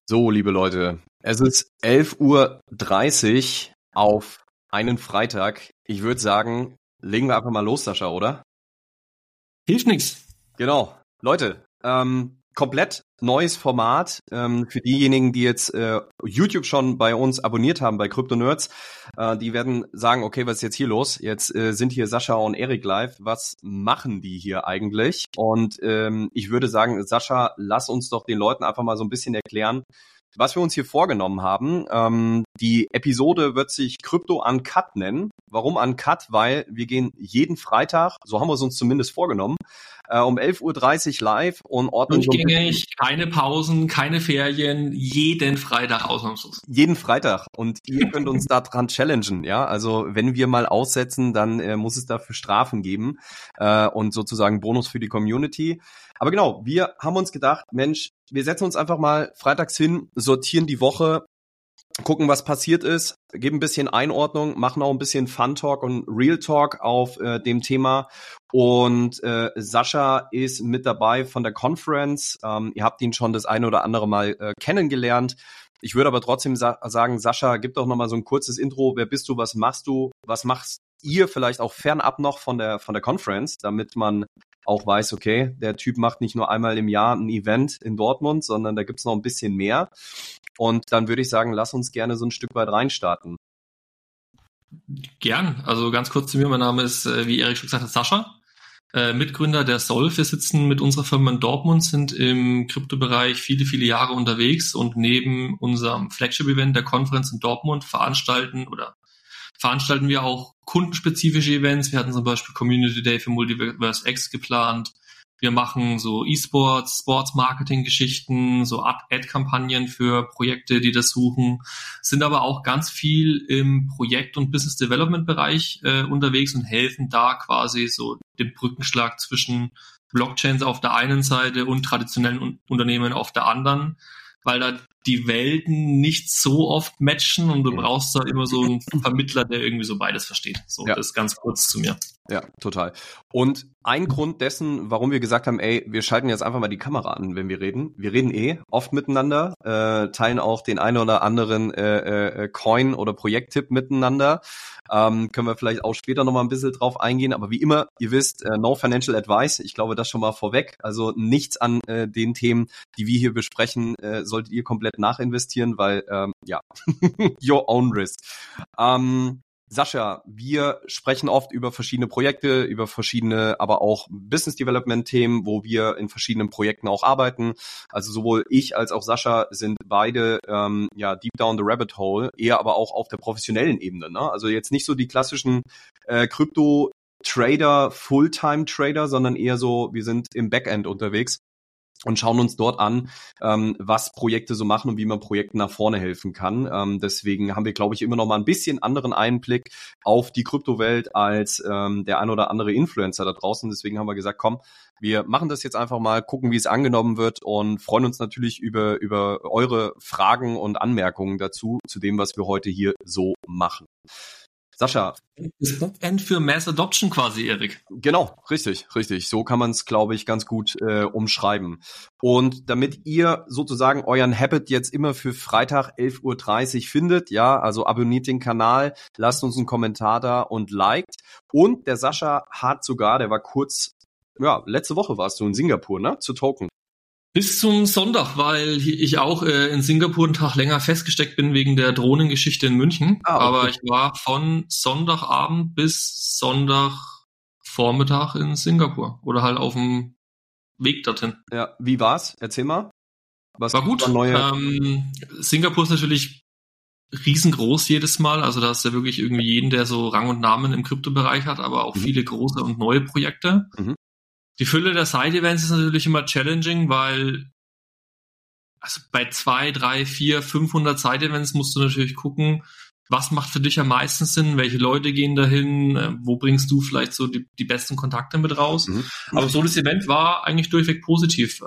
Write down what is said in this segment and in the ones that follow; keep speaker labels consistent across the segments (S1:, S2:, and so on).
S1: So, liebe Leute, es ist 11:30 Uhr auf einen Freitag. Ich würde sagen, legen wir einfach mal los, Sascha, oder?
S2: Hilft nichts.
S1: Genau. Leute, komplett neues Format für diejenigen, die jetzt YouTube schon bei uns abonniert haben, bei Crypto Nerds. Die werden sagen, okay, was ist jetzt hier los? Jetzt sind hier Sascha und Erik live. Was machen die hier eigentlich? Und ich würde sagen, Sascha, lass uns doch den Leuten einfach mal so ein bisschen erklären, was wir uns hier vorgenommen haben. Die Episode wird sich Crypto Uncut nennen. Warum Uncut? Weil wir gehen jeden Freitag, so haben wir es uns zumindest vorgenommen, um 11:30 Uhr live und ordnen
S2: durchgängig, keine Pausen, keine Ferien, jeden Freitag ausnahmslos.
S1: Jeden Freitag. Und ihr könnt uns da dran challengen, ja. Also wenn wir mal aussetzen, dann muss es dafür Strafen geben und sozusagen Bonus für die Community. Aber genau, wir haben uns gedacht, Mensch, wir setzen uns einfach mal freitags hin, sortieren die Woche, gucken, was passiert ist, geben ein bisschen Einordnung, machen auch ein bisschen Fun Talk und Real Talk auf dem Thema. Und Sascha ist mit dabei von der Conference. Ihr habt ihn schon das eine oder andere Mal kennengelernt. Ich würde aber trotzdem sagen, Sascha, gib doch nochmal so ein kurzes Intro. Wer bist du? Was machst du? Was machst ihr vielleicht auch fernab noch von der Conference, damit man auch weiß, okay, der Typ macht nicht nur einmal im Jahr ein Event in Dortmund, sondern da gibt's noch ein bisschen mehr. Und dann würde ich sagen, lass uns gerne so ein Stück weit reinstarten.
S2: Gern. Also ganz kurz zu mir. Mein Name ist, wie Erik schon gesagt hat, Sascha. Mitgründer der Solv. Wir sitzen mit unserer Firma in Dortmund, sind im Kryptobereich viele, viele Jahre unterwegs und neben unserem Flagship-Event der Conference in Dortmund veranstalten wir auch kundenspezifische Events. Wir hatten zum Beispiel Community Day für Multiverse X geplant. Wir machen so E-Sports, Sports-Marketing-Geschichten, so Ad-Kampagnen für Projekte, die das suchen, sind aber auch ganz viel im Projekt- und Business-Development-Bereich unterwegs und helfen da quasi so den Brückenschlag zwischen Blockchains auf der einen Seite und traditionellen Unternehmen auf der anderen, weil da die Welten nicht so oft matchen und du brauchst da immer so einen Vermittler, der irgendwie so beides versteht. So, ja. Das ganz kurz zu mir.
S1: Ja, total. Und ein Grund dessen, warum wir gesagt haben, ey, wir schalten jetzt einfach mal die Kamera an, wenn wir reden. Wir reden oft miteinander, teilen auch den einen oder anderen Coin- oder Projekttipp miteinander. Können wir vielleicht auch später nochmal ein bisschen drauf eingehen. Aber wie immer, ihr wisst, no financial advice. Ich glaube, das schon mal vorweg. Also nichts an den Themen, die wir hier besprechen, solltet ihr komplett nachinvestieren, weil, your own risk. Sascha, wir sprechen oft über verschiedene Projekte, über verschiedene, aber auch Business Development Themen, wo wir in verschiedenen Projekten auch arbeiten. Also sowohl ich als auch Sascha sind beide deep down the rabbit hole, eher aber auch auf der professionellen Ebene. Ne? Also jetzt nicht so die klassischen Krypto-Trader, Fulltime-Trader, sondern eher so, wir sind im Backend unterwegs und schauen uns dort an, was Projekte so machen und wie man Projekten nach vorne helfen kann. Deswegen haben wir, glaube ich, immer noch mal ein bisschen anderen Einblick auf die Kryptowelt als der ein oder andere Influencer da draußen. Deswegen haben wir gesagt, komm, wir machen das jetzt einfach mal, gucken, wie es angenommen wird und freuen uns natürlich über eure Fragen und Anmerkungen dazu, zu dem, was wir heute hier so machen. Sascha.
S2: Das Backend für Mass Adoption quasi, Erik.
S1: Genau, richtig. So kann man es, glaube ich, ganz gut umschreiben. Und damit ihr sozusagen euren Habit jetzt immer für Freitag 11:30 Uhr findet, ja, also abonniert den Kanal, lasst uns einen Kommentar da und liked. Und der Sascha hat sogar, der war kurz, letzte Woche warst du in Singapur, ne, zu Token.
S2: Bis zum Sonntag, weil ich auch in Singapur einen Tag länger festgesteckt bin wegen der Drohnengeschichte in München. Okay. Aber ich war von Sonntagabend bis Sonntagvormittag in Singapur oder halt auf dem Weg dorthin.
S1: Ja, wie war's? Erzähl mal.
S2: Was war gut. Singapur ist natürlich riesengroß jedes Mal. Also da ist ja wirklich irgendwie jeden, der so Rang und Namen im Kryptobereich hat, aber auch viele große und neue Projekte. Mhm. Die Fülle der Side-Events ist natürlich immer challenging, weil also bei 2, 3, 4, 500 Side-Events musst du natürlich gucken, was macht für dich am meisten Sinn, welche Leute gehen dahin, wo bringst du vielleicht so die besten Kontakte mit raus. Mhm. Aber so das Event war eigentlich durchweg positiv.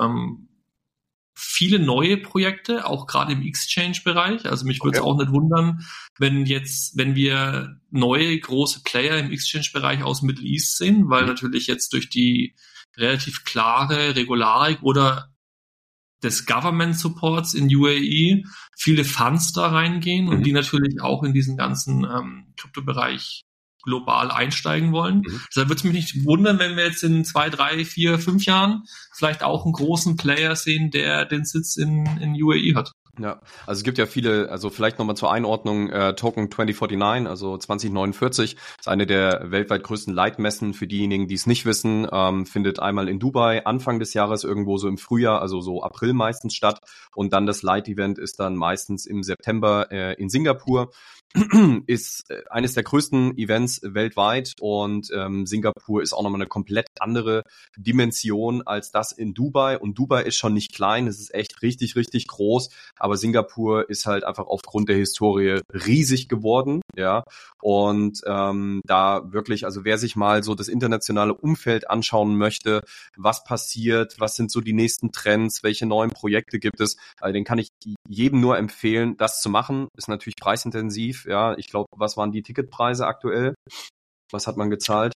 S2: Viele neue Projekte, auch gerade im Exchange-Bereich. Also mich würde es auch nicht wundern, wenn wir neue große Player im Exchange-Bereich aus Middle East sehen, weil natürlich jetzt durch die relativ klare Regularik oder des Government Supports in UAE viele Funds da reingehen und die natürlich auch in diesen ganzen Kryptobereich global einsteigen wollen. Deshalb würde es mich nicht wundern, wenn wir jetzt in 2, 3, 4, 5 Jahren vielleicht auch einen großen Player sehen, der den Sitz in UAE hat.
S1: Ja, also es gibt ja viele, also vielleicht nochmal zur Einordnung, Token 2049, also 2049, ist eine der weltweit größten Leitmessen für diejenigen, die es nicht wissen, findet einmal in Dubai Anfang des Jahres irgendwo so im Frühjahr, also so April meistens statt, und dann das Light-Event ist dann meistens im September in Singapur. Ist eines der größten Events weltweit und Singapur ist auch nochmal eine komplett andere Dimension als das in Dubai, und Dubai ist schon nicht klein, es ist echt richtig, richtig groß, aber Singapur ist halt einfach aufgrund der Historie riesig geworden, ja, und da wirklich, also wer sich mal so das internationale Umfeld anschauen möchte, was passiert, was sind so die nächsten Trends, welche neuen Projekte gibt es, den kann ich jedem nur empfehlen, das zu machen, ist natürlich preisintensiv. Ja, ich glaube, was waren die Ticketpreise aktuell? Was hat man gezahlt?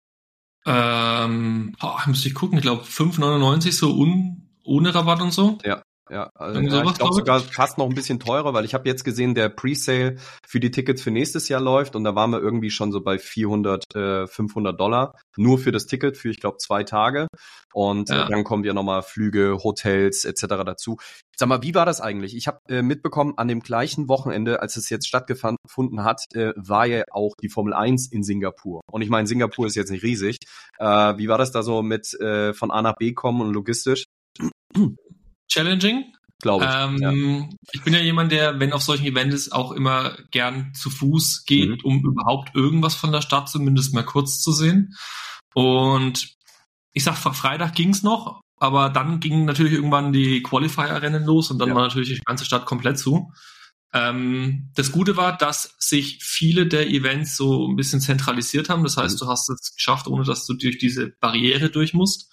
S2: Müsste ich gucken. Ich glaube 5,99 so ohne Rabatt und so.
S1: Ja, ich glaube sogar fast noch ein bisschen teurer, weil ich habe jetzt gesehen, der Presale für die Tickets für nächstes Jahr läuft und da waren wir irgendwie schon so bei $400-500 nur für das Ticket für, ich glaube, 2 Tage, und dann kommen ja nochmal Flüge, Hotels etc. dazu. Sag mal, wie war das eigentlich? Ich habe mitbekommen, an dem gleichen Wochenende, als es jetzt stattgefunden hat, war ja auch die Formel 1 in Singapur. Und ich meine, Singapur ist jetzt nicht riesig. Wie war das da so mit von A nach B kommen und logistisch?
S2: Challenging.
S1: Glaube ich.
S2: Ich bin ja jemand, der, wenn auf solchen Events, auch immer gern zu Fuß geht, um überhaupt irgendwas von der Stadt zumindest mal kurz zu sehen. Und ich sag, Freitag ging's noch, aber dann gingen natürlich irgendwann die Qualifier-Rennen los und dann war natürlich die ganze Stadt komplett zu. Das Gute war, dass sich viele der Events so ein bisschen zentralisiert haben. Das heißt, du hast es geschafft, ohne dass du durch diese Barriere durch musst.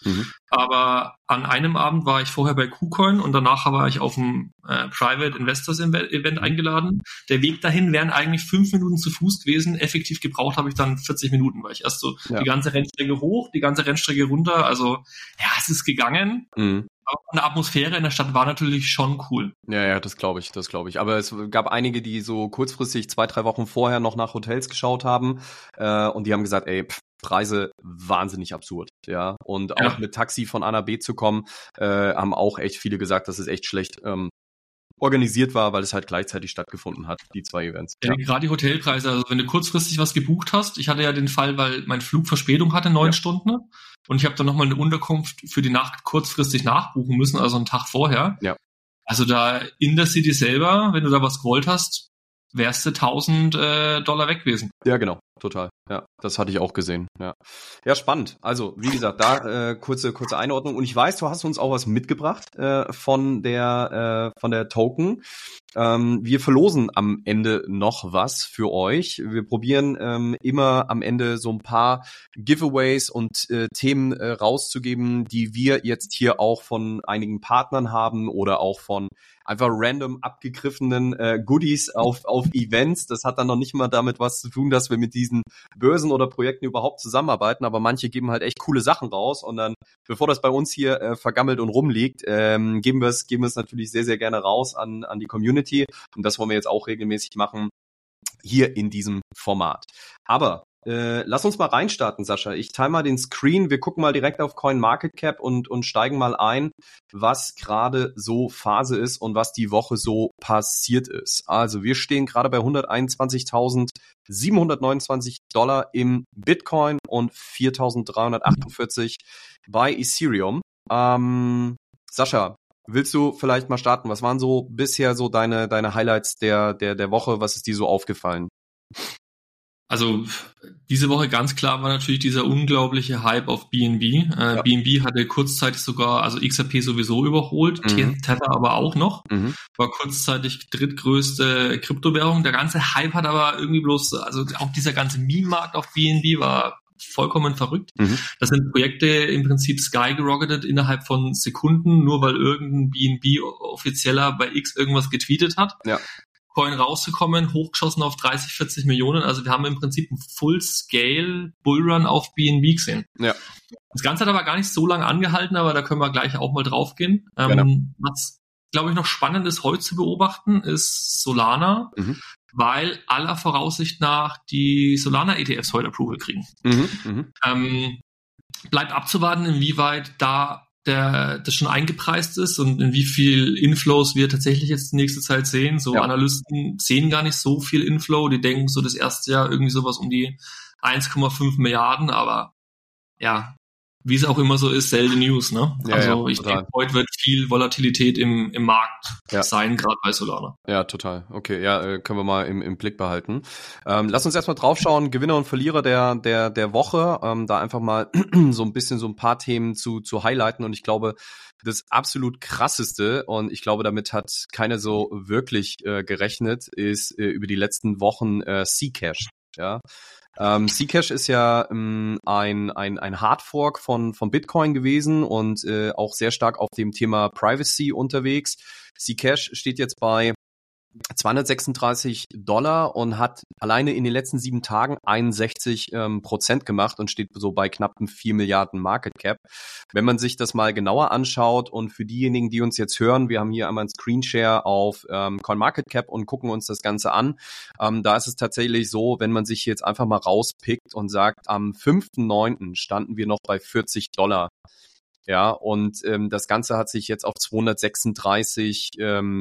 S2: Aber an einem Abend war ich vorher bei KuCoin und danach war ich auf dem Private Investors Event eingeladen. Der Weg dahin wären eigentlich 5 Minuten zu Fuß gewesen. Effektiv gebraucht habe ich dann 40 Minuten, weil ich erst so die ganze Rennstrecke hoch, die ganze Rennstrecke runter. Also ja, es ist gegangen. Aber eine Atmosphäre in der Stadt war natürlich schon cool.
S1: Ja, das glaube ich. Aber es gab einige, die so kurzfristig 2, 3 Wochen vorher noch nach Hotels geschaut haben und die haben gesagt, Preise wahnsinnig absurd, ja. Und auch mit Taxi von A nach B zu kommen, haben auch echt viele gesagt, dass es echt schlecht organisiert war, weil es halt gleichzeitig stattgefunden hat, die 2 Events.
S2: Ja, gerade die Hotelpreise, also wenn du kurzfristig was gebucht hast, ich hatte ja den Fall, weil mein Flug Verspätung hatte, 9 Stunden, und ich habe dann nochmal eine Unterkunft für die Nacht kurzfristig nachbuchen müssen, also einen Tag vorher. Ja. Also da in der City selber, wenn du da was gewollt hast, wärst du $1.000 weg gewesen.
S1: Ja, genau, total. Ja, das hatte ich auch gesehen. Ja, spannend. Also, wie gesagt, da kurze Einordnung. Und ich weiß, du hast uns auch was mitgebracht von der Token. Wir verlosen am Ende noch was für euch. Wir probieren immer am Ende so ein paar Giveaways und Themen rauszugeben, die wir jetzt hier auch von einigen Partnern haben oder auch von einfach random abgegriffenen Goodies auf Events. Das hat dann noch nicht mal damit was zu tun, dass wir mit diesen Börsen oder Projekten überhaupt zusammenarbeiten, aber manche geben halt echt coole Sachen raus und dann, bevor das bei uns hier vergammelt und rumliegt, geben wir es natürlich sehr, sehr gerne raus an die Community, und das wollen wir jetzt auch regelmäßig machen hier in diesem Format. Aber lass uns mal reinstarten, Sascha. Ich teile mal den Screen. Wir gucken mal direkt auf CoinMarketCap und steigen mal ein, was gerade so Phase ist und was die Woche so passiert ist. Also wir stehen gerade bei $121.729 im Bitcoin und 4.348 bei Ethereum. Sascha, willst du vielleicht mal starten? Was waren so bisher so deine Highlights der Woche? Was ist dir so aufgefallen?
S2: Also diese Woche ganz klar war natürlich dieser unglaubliche Hype auf BNB. BNB hatte kurzzeitig sogar, also XRP sowieso überholt, Tether aber auch noch. War kurzzeitig drittgrößte Kryptowährung. Der ganze Hype hat aber irgendwie bloß, also auch dieser ganze Meme-Markt auf BNB war vollkommen verrückt. Das sind Projekte im Prinzip skygerocketet innerhalb von Sekunden, nur weil irgendein BNB-Offizieller bei X irgendwas getweetet hat. Ja. Coin rausgekommen, hochgeschossen auf 30, 40 Millionen. Also wir haben im Prinzip einen Full-Scale Bullrun auf BNB gesehen.
S1: Ja.
S2: Das Ganze hat aber gar nicht so lange angehalten, aber da können wir gleich auch mal drauf gehen. Was, glaube ich, noch spannend ist, heute zu beobachten, ist Solana, weil aller Voraussicht nach die Solana-ETFs heute Approval kriegen. Bleibt abzuwarten, inwieweit da das schon eingepreist ist und in wie viel Inflows wir tatsächlich jetzt die nächste Zeit sehen. So Analysten sehen gar nicht so viel Inflow, die denken so das erste Jahr irgendwie sowas um die 1,5 Milliarden, aber ja, wie es auch immer so ist, selten News, ne?
S1: Ja,
S2: also ich denke, heute wird viel Volatilität im Markt sein, gerade bei Solana.
S1: Ja, total. Okay, ja, können wir mal im Blick behalten. Lass uns erstmal draufschauen, Gewinner und Verlierer der Woche, da einfach mal so ein paar Themen zu highlighten, und ich glaube, das absolut krasseste, und ich glaube, damit hat keiner so wirklich gerechnet, ist über die letzten Wochen Zcash, ja. Zcash ist ja ein Hardfork von Bitcoin gewesen und auch sehr stark auf dem Thema Privacy unterwegs. Zcash steht jetzt bei $236 und hat alleine in den letzten 7 Tagen 61% gemacht und steht so bei knappen 4 Milliarden Market Cap. Wenn man sich das mal genauer anschaut, und für diejenigen, die uns jetzt hören, wir haben hier einmal einen Screenshare auf CoinMarketCap und gucken uns das Ganze an. Da ist es tatsächlich so, wenn man sich jetzt einfach mal rauspickt und sagt, am 5.9. standen wir noch bei $40. Ja, und das Ganze hat sich jetzt auf $236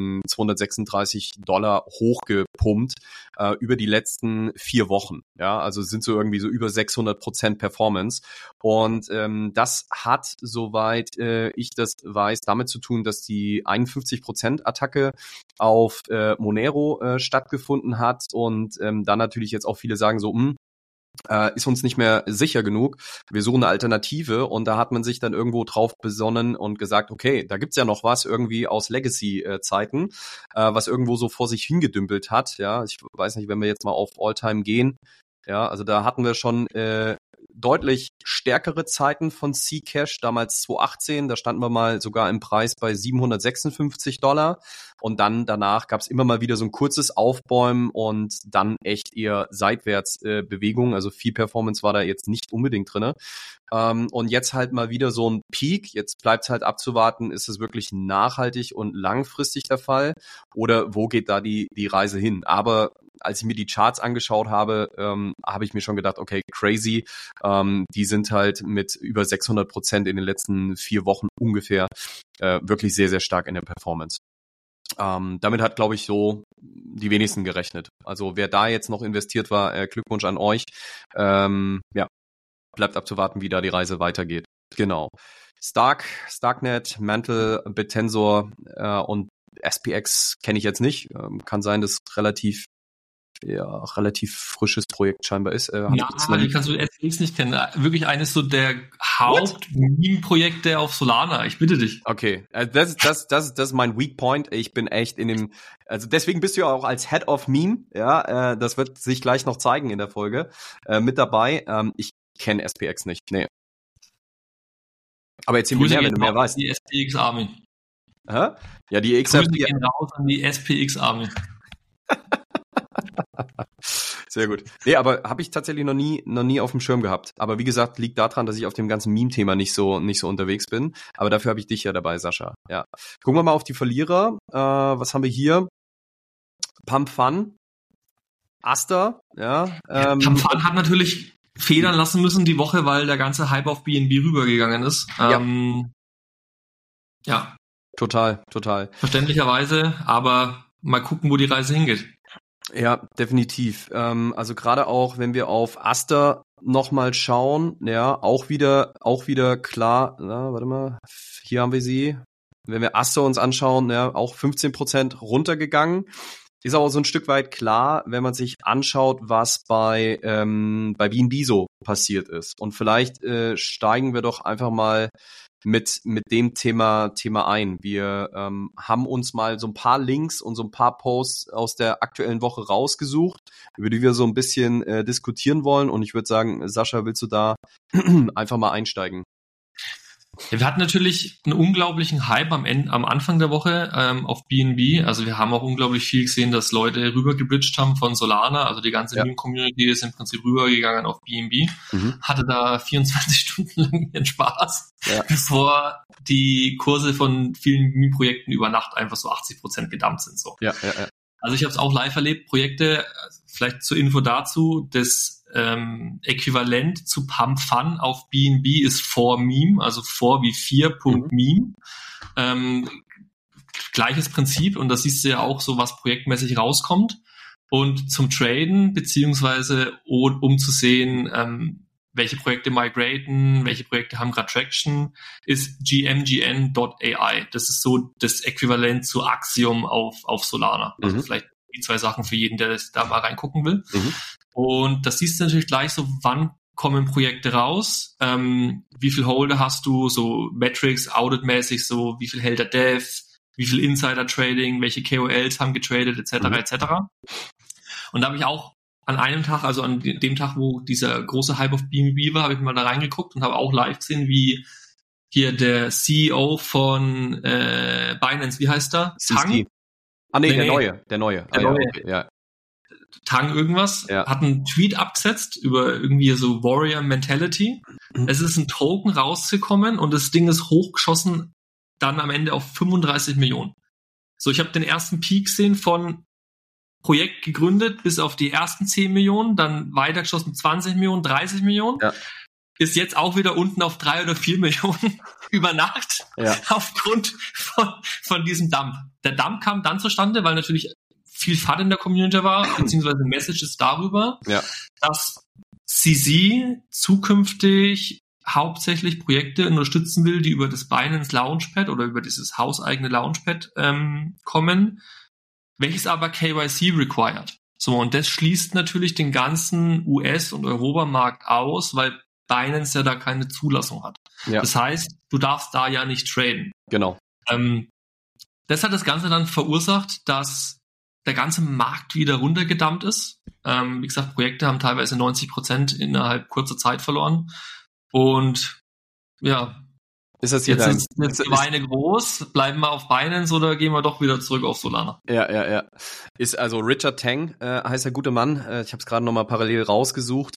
S1: hochgepumpt über die letzten 4 Wochen. Ja, also sind so irgendwie so über 600% Performance. Und das hat, soweit ich das weiß, damit zu tun, dass die 51% Attacke auf Monero stattgefunden hat, und dann natürlich jetzt auch viele sagen so, ist uns nicht mehr sicher genug, wir suchen eine Alternative, und da hat man sich dann irgendwo drauf besonnen und gesagt, okay, da gibt's ja noch was irgendwie aus Legacy-Zeiten, was irgendwo so vor sich hingedümpelt hat, ja, ich weiß nicht, wenn wir jetzt mal auf Alltime gehen, ja, also da hatten wir schon deutlich stärkere Zeiten von Zcash, damals 2018, da standen wir mal sogar im Preis bei $756, und dann danach gab es immer mal wieder so ein kurzes Aufbäumen und dann echt eher seitwärts Bewegung, also viel Performance war da jetzt nicht unbedingt drinne. Und jetzt halt mal wieder so ein Peak, jetzt bleibt es halt abzuwarten, ist es wirklich nachhaltig und langfristig der Fall, oder wo geht da die Reise hin? Aber als ich mir die Charts angeschaut habe, habe ich mir schon gedacht, okay, crazy, die sind halt mit über 600% in den letzten 4 Wochen ungefähr wirklich sehr, sehr stark in der Performance. Damit hat, glaube ich, so die wenigsten gerechnet. Also wer da jetzt noch investiert war, Glückwunsch an euch. Ja, bleibt abzuwarten, wie da die Reise weitergeht. Genau. Starknet, Mantle, Bitensor und SPX kenne ich jetzt nicht. Kann sein, dass relativ frisches Projekt scheinbar ist.
S2: Die kannst du SPX nicht kennen. Wirklich eines so der Haupt-Meme-Projekte auf Solana. Ich bitte dich.
S1: Okay, das ist mein Weak Point. Ich bin echt also deswegen bist du ja auch als Head of Meme, ja, das wird sich gleich noch zeigen in der Folge, mit dabei. Ich kenne SPX nicht, nee. Aber erzähl mir mehr, wenn du mehr weißt.
S2: Die SPX Army.
S1: Hä? Ja, die
S2: Grüße gehen raus an die SPX Army.
S1: Sehr gut. Nee, aber habe ich tatsächlich noch nie auf dem Schirm gehabt. Aber wie gesagt, liegt daran, dass ich auf dem ganzen Meme-Thema nicht so unterwegs bin. Aber dafür habe ich dich ja dabei, Sascha. Ja. Gucken wir mal auf die Verlierer. Was haben wir hier? Pump Fun, Aster, ja.
S2: Pump Fun hat natürlich federn lassen müssen die Woche, weil der ganze Hype auf BNB rübergegangen ist. Ja.
S1: Total.
S2: Verständlicherweise, aber mal gucken, wo die Reise hingeht.
S1: Ja, definitiv. Also gerade auch, wenn wir auf Aster nochmal schauen, ja, auch wieder klar, warte mal, hier haben wir sie. Wenn wir Aster uns anschauen, ja, auch 15% runtergegangen. Ist aber so ein Stück weit klar, wenn man sich anschaut, was bei BNB so passiert ist. Und vielleicht steigen wir doch einfach mal mit dem Thema ein. Wir haben uns mal so ein paar Links und so ein paar Posts aus der aktuellen Woche rausgesucht, über die wir so ein bisschen diskutieren wollen. Und ich würde sagen, Sascha, willst du da einfach mal einsteigen?
S2: Ja, wir hatten natürlich einen unglaublichen Hype am Anfang der Woche auf BNB. Also wir haben auch unglaublich viel gesehen, dass Leute rübergebridged haben von Solana. Also die ganze Meme-Community ist im Prinzip rübergegangen auf BNB. Hatte da 24 Stunden lang ihren Spaß, bevor die Kurse von vielen Meme-Projekten über Nacht einfach so 80% gedumpt sind. So. Ja. Also ich habe es auch live erlebt. Projekte, vielleicht zur Info dazu, das Äquivalent zu Pump Fun auf BNB ist 4Meme, also 4 wie 4.meme. Gleiches Prinzip, und das siehst du ja auch so, was projektmäßig rauskommt. Und zum Traden, beziehungsweise um zu sehen, welche Projekte migraten, welche Projekte haben gerade Traction, ist gmgn.ai. Das ist so das Äquivalent zu Axiom auf Solana. Also vielleicht die 2 Sachen für jeden, der da mal reingucken will. Und das siehst du natürlich gleich so, wann kommen Projekte raus, wie viel Holder hast du, so Metrics, Audit-mäßig, so wie viel hält der Dev, wie viel Insider-Trading, welche KOLs haben getradet, etc. etc. Und da habe ich auch an einem Tag, also an dem Tag, wo dieser große Hype auf BNB war, habe ich mal da reingeguckt und habe auch live gesehen, wie hier der CEO von Binance, wie heißt der?
S1: Tang? Der neue.
S2: Okay, ja. Tang irgendwas, hat einen Tweet abgesetzt über irgendwie so Warrior Mentality. Es ist ein Token rausgekommen und das Ding ist hochgeschossen dann am Ende auf 35 Millionen. So, ich habe den ersten Peak gesehen von Projekt gegründet bis auf die ersten 10 Millionen, dann weitergeschossen 20 Millionen, 30 Millionen. Ja. Ist jetzt auch wieder unten auf 3 oder 4 Millionen über Nacht aufgrund von diesem Dump. Der Dump kam dann zustande, weil natürlich viel FUD in der Community war, beziehungsweise Messages darüber, dass CZ zukünftig hauptsächlich Projekte unterstützen will, die über das Binance Launchpad oder über dieses hauseigene Launchpad kommen, welches aber KYC required. So, und das schließt natürlich den ganzen US- und Europamarkt aus, weil Binance ja da keine Zulassung hat. Ja. Das heißt, du darfst da ja nicht traden.
S1: Genau.
S2: Das hat das Ganze dann verursacht, dass der ganze Markt wieder runtergedumpt ist. Wie gesagt, Projekte haben teilweise 90% innerhalb kurzer Zeit verloren. Und ja,
S1: ist das
S2: jetzt ist die Weine groß, bleiben wir auf Binance oder gehen wir doch wieder zurück auf Solana?
S1: Ja. Ist also Richard Tang, heißt der gute Mann. Ich habe es gerade nochmal parallel rausgesucht.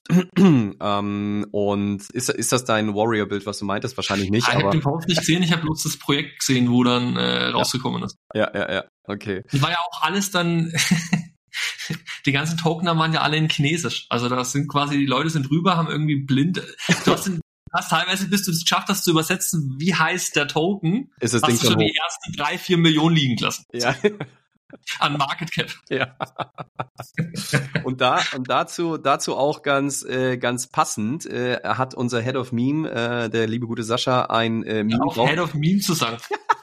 S1: Und ist das dein Warrior-Bild, was du meintest? Wahrscheinlich nicht.
S2: Ich habe den Post nicht gesehen, ich habe bloß das Projekt gesehen, wo dann rausgekommen ist.
S1: Ja, okay.
S2: Das war ja auch alles dann... Die ganzen Tokener waren ja alle in Chinesisch. Also das sind quasi, die Leute sind rüber, haben irgendwie blind... teilweise, bis du es geschafft hast zu übersetzen, wie heißt der Token,
S1: ist das
S2: hast
S1: Ding
S2: du schon die ersten 3-4 Millionen liegen lassen.
S1: Ja.
S2: An Market Cap.
S1: Ja. Und dazu auch ganz passend, hat unser Head of Meme, der liebe gute Sascha, ein Meme.
S2: Auch Head of Meme zu sagen.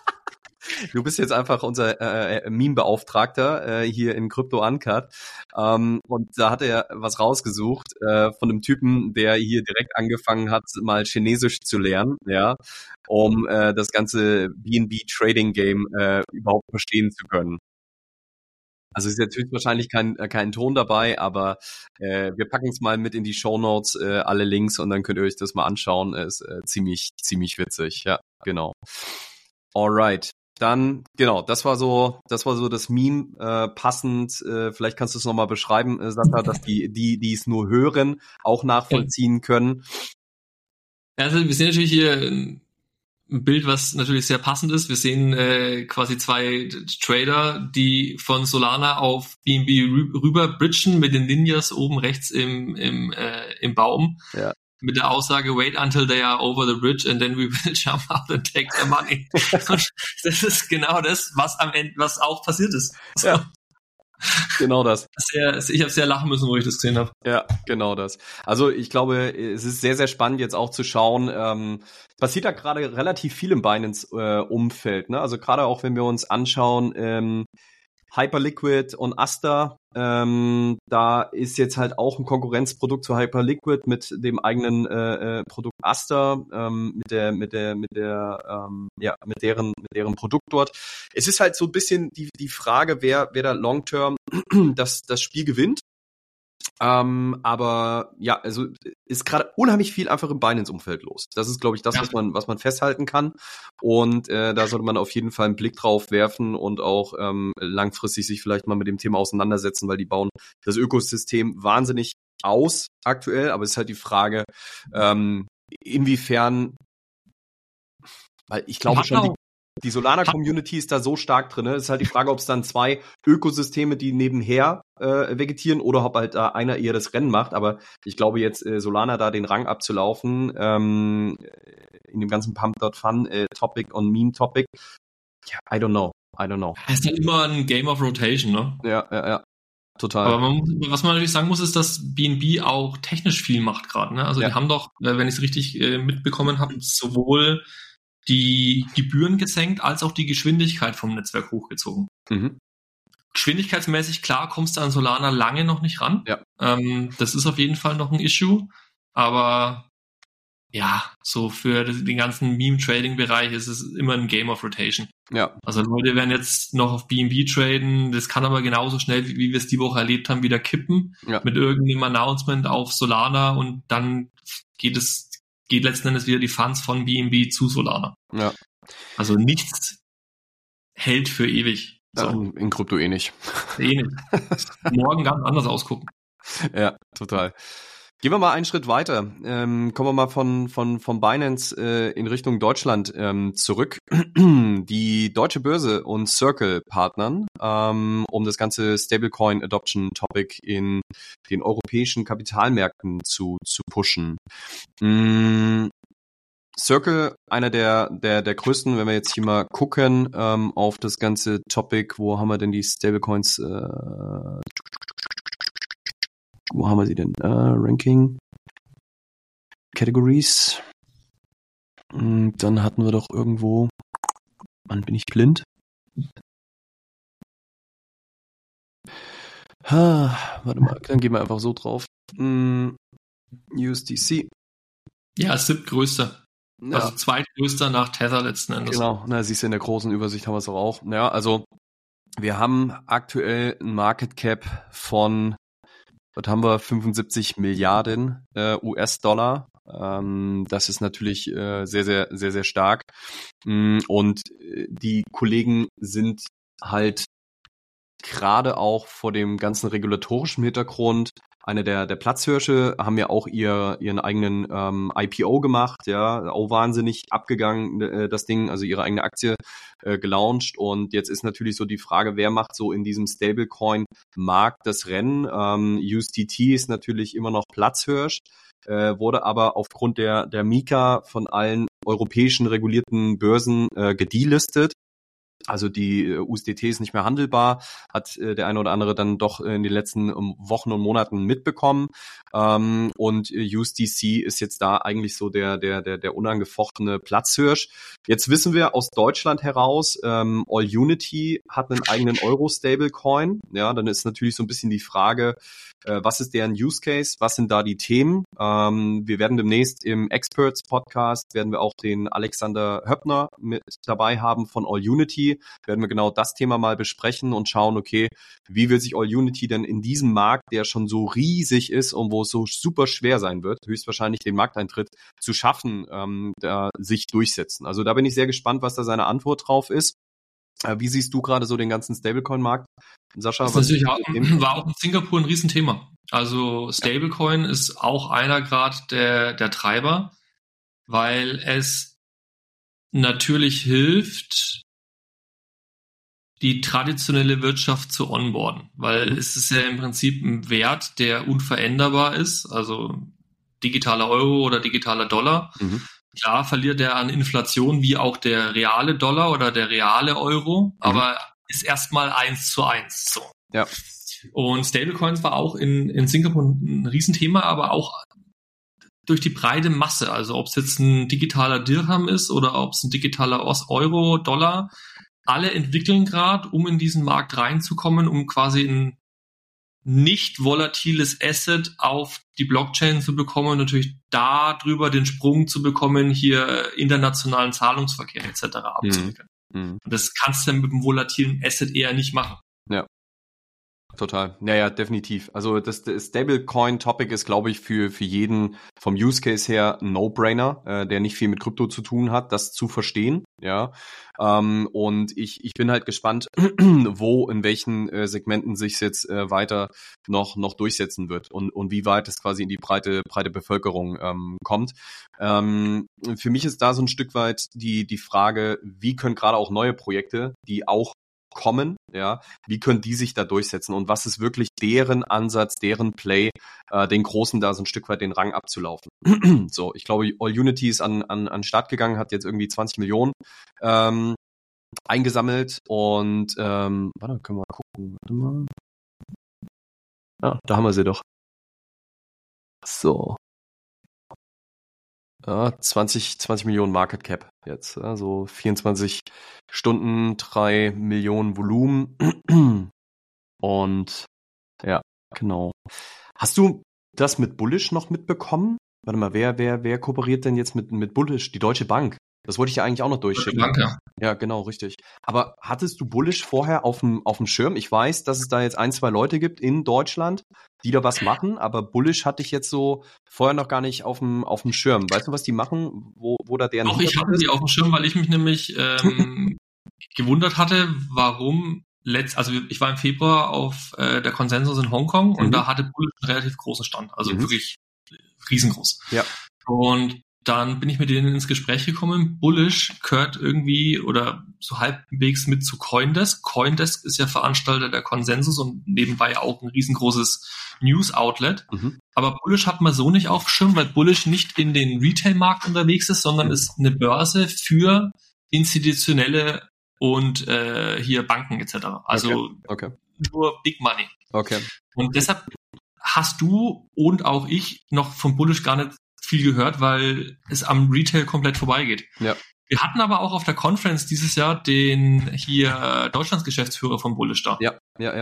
S1: Du bist jetzt einfach unser Meme-Beauftragter hier in Crypto Uncut. Und da hat er was rausgesucht von einem Typen, der hier direkt angefangen hat, mal Chinesisch zu lernen, ja, um das ganze BNB-Trading-Game überhaupt verstehen zu können. Also ist jetzt höchstwahrscheinlich kein Ton dabei, aber wir packen es mal mit in die Shownotes, alle Links, und dann könnt ihr euch das mal anschauen. Ist ziemlich witzig, ja, genau. Alright. Dann, genau, das war so das Meme passend. Vielleicht kannst du es nochmal beschreiben, Sascha, dass die es nur hören, auch nachvollziehen können.
S2: Also wir sehen natürlich hier ein Bild, was natürlich sehr passend ist. Wir sehen quasi 2 Trader, die von Solana auf BNB rüber bridgen mit den Ninjas oben rechts im Baum. Ja. Mit der Aussage, wait until they are over the bridge and then we will jump out and take their money. Und das ist genau das, was am Ende, was auch passiert ist. So.
S1: Ja, genau das.
S2: Ich habe sehr lachen müssen, wo ich das gesehen habe.
S1: Ja, genau das. Also ich glaube, es ist sehr spannend jetzt auch zu schauen. Passiert da gerade relativ viel im Binance-Umfeld, ne? Also gerade auch, wenn wir uns anschauen, Hyperliquid und Aster, da ist jetzt halt auch ein Konkurrenzprodukt zu Hyperliquid mit dem eigenen Produkt Aster, mit deren Produkt dort. Es ist halt so ein bisschen die Frage, wer da long-term das Spiel gewinnt. Aber ja, also ist gerade unheimlich viel einfach im Binance-Umfeld los. Das ist, glaube ich, das, was man festhalten kann. Und da sollte man auf jeden Fall einen Blick drauf werfen und auch langfristig sich vielleicht mal mit dem Thema auseinandersetzen, weil die bauen das Ökosystem wahnsinnig aus aktuell. Aber es ist halt die Frage, inwiefern, weil ich glaube schon, die Solana-Community ist da so stark drin. Es ist halt die Frage, ob es dann zwei Ökosysteme, die nebenher vegetieren oder ob halt da einer eher das Rennen macht. Aber ich glaube jetzt, Solana da den Rang abzulaufen, in dem ganzen Pump.fun Topic und Meme-Topic, ja, I don't know.
S2: Es ist halt immer ein Game of Rotation, ne?
S1: Ja. Total.
S2: Aber was man natürlich sagen muss, ist, dass BNB auch technisch viel macht gerade, ne? Also die haben doch, wenn ich es richtig mitbekommen habe, sowohl die Gebühren gesenkt, als auch die Geschwindigkeit vom Netzwerk hochgezogen.
S1: Mhm.
S2: Geschwindigkeitsmäßig, klar, kommst du an Solana lange noch nicht ran.
S1: Ja.
S2: Das ist auf jeden Fall noch ein Issue. Aber ja, so für den ganzen Meme-Trading-Bereich ist es immer ein Game of Rotation.
S1: Ja.
S2: Also Leute werden jetzt noch auf BNB traden, das kann aber genauso schnell, wie wir es die Woche erlebt haben, wieder kippen mit irgendeinem Announcement auf Solana und dann geht letzten Endes wieder die Funds von BNB zu Solana.
S1: Ja.
S2: Also nichts hält für ewig. So.
S1: In Krypto eh nicht.
S2: Morgen ganz anders ausgucken.
S1: Ja, total. Gehen wir mal einen Schritt weiter. Kommen wir mal von Binance in Richtung Deutschland zurück. Die Deutsche Börse und Circle partnern, um das ganze Stablecoin-Adoption-Topic in den europäischen Kapitalmärkten zu pushen. Circle, einer der größten, wenn wir jetzt hier mal gucken auf das ganze Topic, wo haben wir denn die Stablecoins? Wo haben wir sie denn? Ranking, Categories. Und dann hatten wir doch irgendwo, Mann, bin ich blind? Warte mal, dann gehen wir einfach so drauf. USDC.
S2: Ja, siebtgrößter. Ja. Also zweitgrößter nach Tether letzten Endes.
S1: Genau, siehst du, in der großen Übersicht haben wir es auch. Ja, also wir haben aktuell ein Market Cap von, was haben wir, 75 Milliarden US-Dollar. Das ist natürlich sehr, sehr, sehr, sehr stark. Und die Kollegen sind halt gerade auch vor dem ganzen regulatorischen Hintergrund eine der Platzhirsche, haben ja auch ihren eigenen IPO gemacht, ja, auch wahnsinnig abgegangen, das Ding, also ihre eigene Aktie gelauncht. Und jetzt ist natürlich so die Frage, wer macht so in diesem Stablecoin-Markt das Rennen? USDT ist natürlich immer noch Platzhirsch, wurde aber aufgrund der Mika von allen europäischen regulierten Börsen gedelistet. Also die USDT ist nicht mehr handelbar, hat der eine oder andere dann doch in den letzten Wochen und Monaten mitbekommen. Und USDC ist jetzt da eigentlich so der unangefochtene Platzhirsch. Jetzt wissen wir aus Deutschland heraus, AllUnity hat einen eigenen Euro-Stablecoin. Ja, dann ist natürlich so ein bisschen die Frage, was ist deren Use Case? Was sind da die Themen? Wir werden demnächst im Experts-Podcast, werden wir auch den Alexander Höppner mit dabei haben von AllUnity. Werden wir genau das Thema mal besprechen und schauen, okay, wie will sich AllUnity denn in diesem Markt, der schon so riesig ist und wo es so super schwer sein wird, höchstwahrscheinlich den Markteintritt zu schaffen, sich durchsetzen. Also da bin ich sehr gespannt, was da seine Antwort drauf ist. Wie siehst du gerade so den ganzen Stablecoin-Markt? Sascha,
S2: das war auch in Singapur ein Riesenthema. Also Stablecoin ist auch einer gerade der Treiber, weil es natürlich hilft, die traditionelle Wirtschaft zu onboarden, weil es ist ja im Prinzip ein Wert, der unveränderbar ist, also digitaler Euro oder digitaler Dollar. Klar verliert er an Inflation wie auch der reale Dollar oder der reale Euro, aber ist erstmal 1:1 so.
S1: Ja.
S2: Und Stablecoins war auch in Singapur ein Riesenthema, aber auch durch die breite Masse, also ob es jetzt ein digitaler Dirham ist oder ob es ein digitaler Euro, Dollar, alle entwickeln gerade, um in diesen Markt reinzukommen, um quasi ein nicht volatiles Asset auf die Blockchain zu bekommen und natürlich darüber den Sprung zu bekommen, hier internationalen Zahlungsverkehr etc. abzuwickeln. Und das kannst du dann mit einem volatilen Asset eher nicht machen.
S1: Ja. Total. Ja, definitiv. Also das Stablecoin-Topic ist, glaube ich, für jeden vom Use Case her ein No-Brainer, der nicht viel mit Krypto zu tun hat, das zu verstehen. Ja. Und ich bin halt gespannt, wo, in welchen Segmenten sich jetzt weiter noch durchsetzen wird und wie weit es quasi in die breite Bevölkerung kommt. Für mich ist da so ein Stück weit die Frage, wie können gerade auch neue Projekte, die auch kommen, ja, wie können die sich da durchsetzen und was ist wirklich deren Ansatz, deren Play, den Großen da so ein Stück weit den Rang abzulaufen. So, ich glaube, AllUnity ist an Start gegangen, hat jetzt irgendwie 20 Millionen eingesammelt und warte, können wir mal gucken, warte mal. Ja, da haben wir sie doch. So. Ja, 20 Millionen Market Cap jetzt. Also 24 Stunden, 3 Millionen Volumen. Und ja, genau. Hast du das mit Bullish noch mitbekommen? Warte mal, wer kooperiert denn jetzt mit Bullish? Die Deutsche Bank. Das wollte ich ja eigentlich auch noch durchschicken.
S2: Danke.
S1: Ja, genau, richtig. Aber hattest du Bullish vorher auf dem Schirm? Ich weiß, dass es da jetzt 1, 2 Leute gibt in Deutschland, die da was machen, aber Bullish hatte ich jetzt so vorher noch gar nicht auf dem Schirm. Weißt du, was die machen? Wo da deren
S2: Doch, ich hatte die auf dem Schirm, weil ich mich nämlich gewundert hatte, warum also ich war im Februar auf der Consensus in Hongkong und da hatte Bullish einen relativ großen Stand, also wirklich riesengroß.
S1: Ja.
S2: Und dann bin ich mit denen ins Gespräch gekommen. Bullish gehört irgendwie oder so halbwegs mit zu CoinDesk. CoinDesk ist ja Veranstalter der Consensus und nebenbei auch ein riesengroßes News-Outlet. Aber Bullish hat man so nicht auf dem Schirm, weil Bullish nicht in den Retail-Markt unterwegs ist, sondern ist eine Börse für institutionelle und hier Banken etc. Also
S1: okay.
S2: Nur Big Money.
S1: Okay.
S2: Und deshalb hast du und auch ich noch von Bullish gar nicht viel gehört, weil es am Retail komplett vorbeigeht.
S1: Ja.
S2: Wir hatten aber auch auf der Conference dieses Jahr den hier Deutschlands Geschäftsführer von Bullish da.
S1: Ja.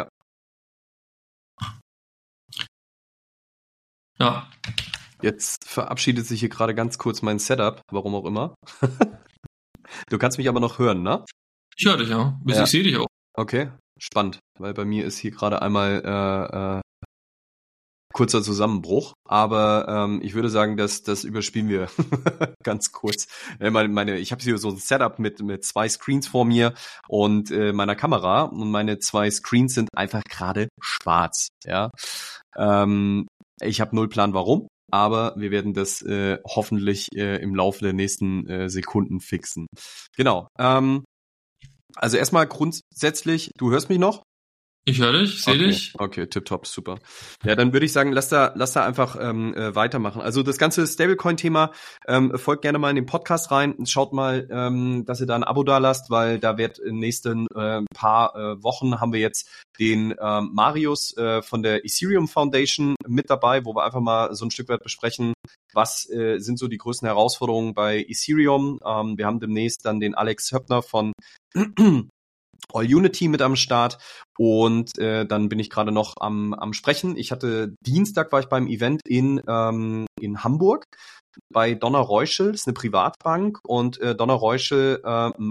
S2: Ja.
S1: Jetzt verabschiedet sich hier gerade ganz kurz mein Setup, warum auch immer. Du kannst mich aber noch hören, ne?
S2: Ich höre dich, ja. Ich sehe dich auch.
S1: Okay, spannend, weil bei mir ist hier gerade einmal kurzer Zusammenbruch, aber ich würde sagen, das überspielen wir ganz kurz. Ich habe hier so ein Setup mit 2 Screens vor mir und meiner Kamera und meine 2 Screens sind einfach gerade schwarz. Ja, ich habe null Plan, warum. Aber wir werden das hoffentlich im Laufe der nächsten Sekunden fixen. Genau. Also erstmal grundsätzlich, du hörst mich noch?
S2: Ich höre dich, sehe dich.
S1: Okay, tipptopp, super. Ja, dann würde ich sagen, lass da einfach weitermachen. Also das ganze Stablecoin-Thema, folgt gerne mal in den Podcast rein. Schaut mal, dass ihr da ein Abo da lasst, weil da wird in den nächsten paar Wochen haben wir jetzt den Marius von der Ethereum Foundation mit dabei, wo wir einfach mal so ein Stück weit besprechen, was sind so die größten Herausforderungen bei Ethereum. Wir haben demnächst dann den Alex Höppner von AllUnity mit am Start und dann bin ich gerade noch am Sprechen. Dienstag war ich beim Event in Hamburg bei Donner Reuschel, ist eine Privatbank und Donner Reuschel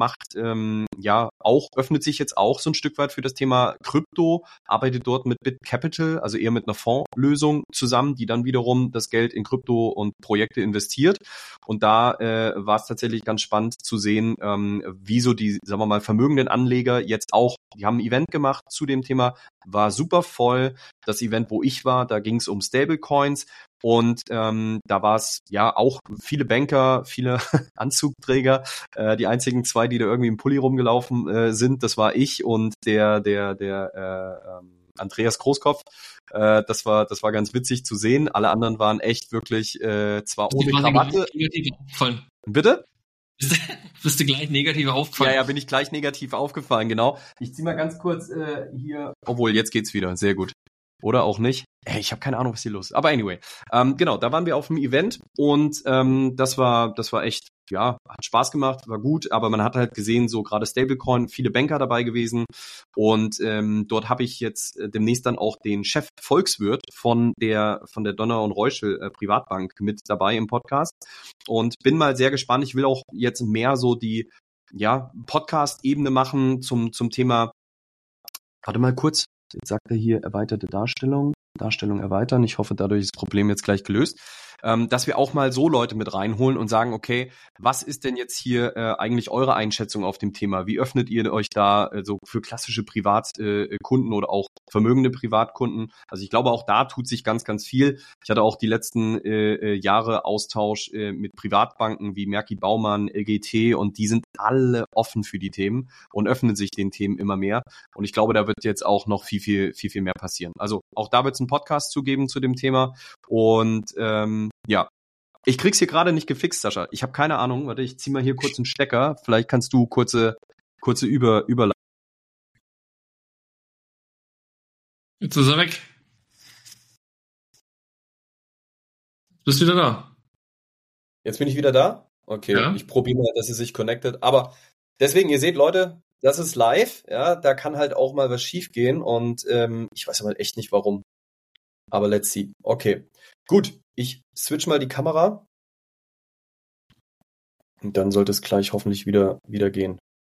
S1: öffnet sich jetzt auch so ein Stück weit für das Thema Krypto, arbeitet dort mit BitCapital, also eher mit einer Fondslösung zusammen, die dann wiederum das Geld in Krypto und Projekte investiert. Und da war es tatsächlich ganz spannend zu sehen, wie so die, sagen wir mal, vermögenden Anleger jetzt auch, die haben ein Event gemacht zu dem Thema, war super voll. Das Event, wo ich war, da ging es um Stablecoins. Und da war es ja auch viele Banker, viele Anzugträger. Die einzigen 2, die da irgendwie im Pulli rumgelaufen sind, das war ich und der Andreas Großkopf. Das war ganz witzig zu sehen. Alle anderen waren echt wirklich zwar ohne Krawatte. Bitte?
S2: Bist du gleich negativ aufgefallen?
S1: Ja, bin ich gleich negativ aufgefallen, genau. Ich zieh mal ganz kurz hier. Obwohl, jetzt geht's wieder. Sehr gut. Oder auch nicht. Ich habe keine Ahnung, was hier los ist. Aber anyway, genau, da waren wir auf dem Event und das war echt, ja, hat Spaß gemacht, war gut, aber man hat halt gesehen, so gerade Stablecoin, viele Banker dabei gewesen und dort habe ich jetzt demnächst dann auch den Chef Volkswirt von der Donner und Reuschel Privatbank mit dabei im Podcast und bin mal sehr gespannt. Ich will auch jetzt mehr so die, ja, Podcast-Ebene machen zum Thema. Warte mal kurz. Jetzt sagt er hier erweiterte Darstellung erweitern. Ich hoffe, dadurch ist das Problem jetzt gleich gelöst. Dass wir auch mal so Leute mit reinholen und sagen, okay, was ist denn jetzt hier eigentlich eure Einschätzung auf dem Thema? Wie öffnet ihr euch da so für klassische Privatkunden oder auch vermögende Privatkunden? Also ich glaube, auch da tut sich ganz, ganz viel. Ich hatte auch die letzten Jahre Austausch mit Privatbanken wie Merki Baumann, LGT, und die sind alle offen für die Themen und öffnen sich den Themen immer mehr. Und ich glaube, da wird jetzt auch noch viel mehr passieren. Also auch da wird es einen Podcast zugeben zu dem Thema. Und ja, ich krieg's hier gerade nicht gefixt, Sascha. Ich habe keine Ahnung. Warte, ich zieh mal hier kurz einen Stecker. Vielleicht kannst du kurze Überleitung.
S2: Jetzt ist er weg. Bist du wieder da?
S1: Jetzt bin ich wieder da? Okay, ja. Ich probiere mal, dass ihr sich connectet. Aber deswegen, ihr seht, Leute, das ist live. Ja, da kann halt auch mal was schief gehen. Und ich weiß aber echt nicht, warum. Aber let's see. Okay, gut. Ich switch mal die Kamera. Und dann sollte es gleich hoffentlich wieder gehen.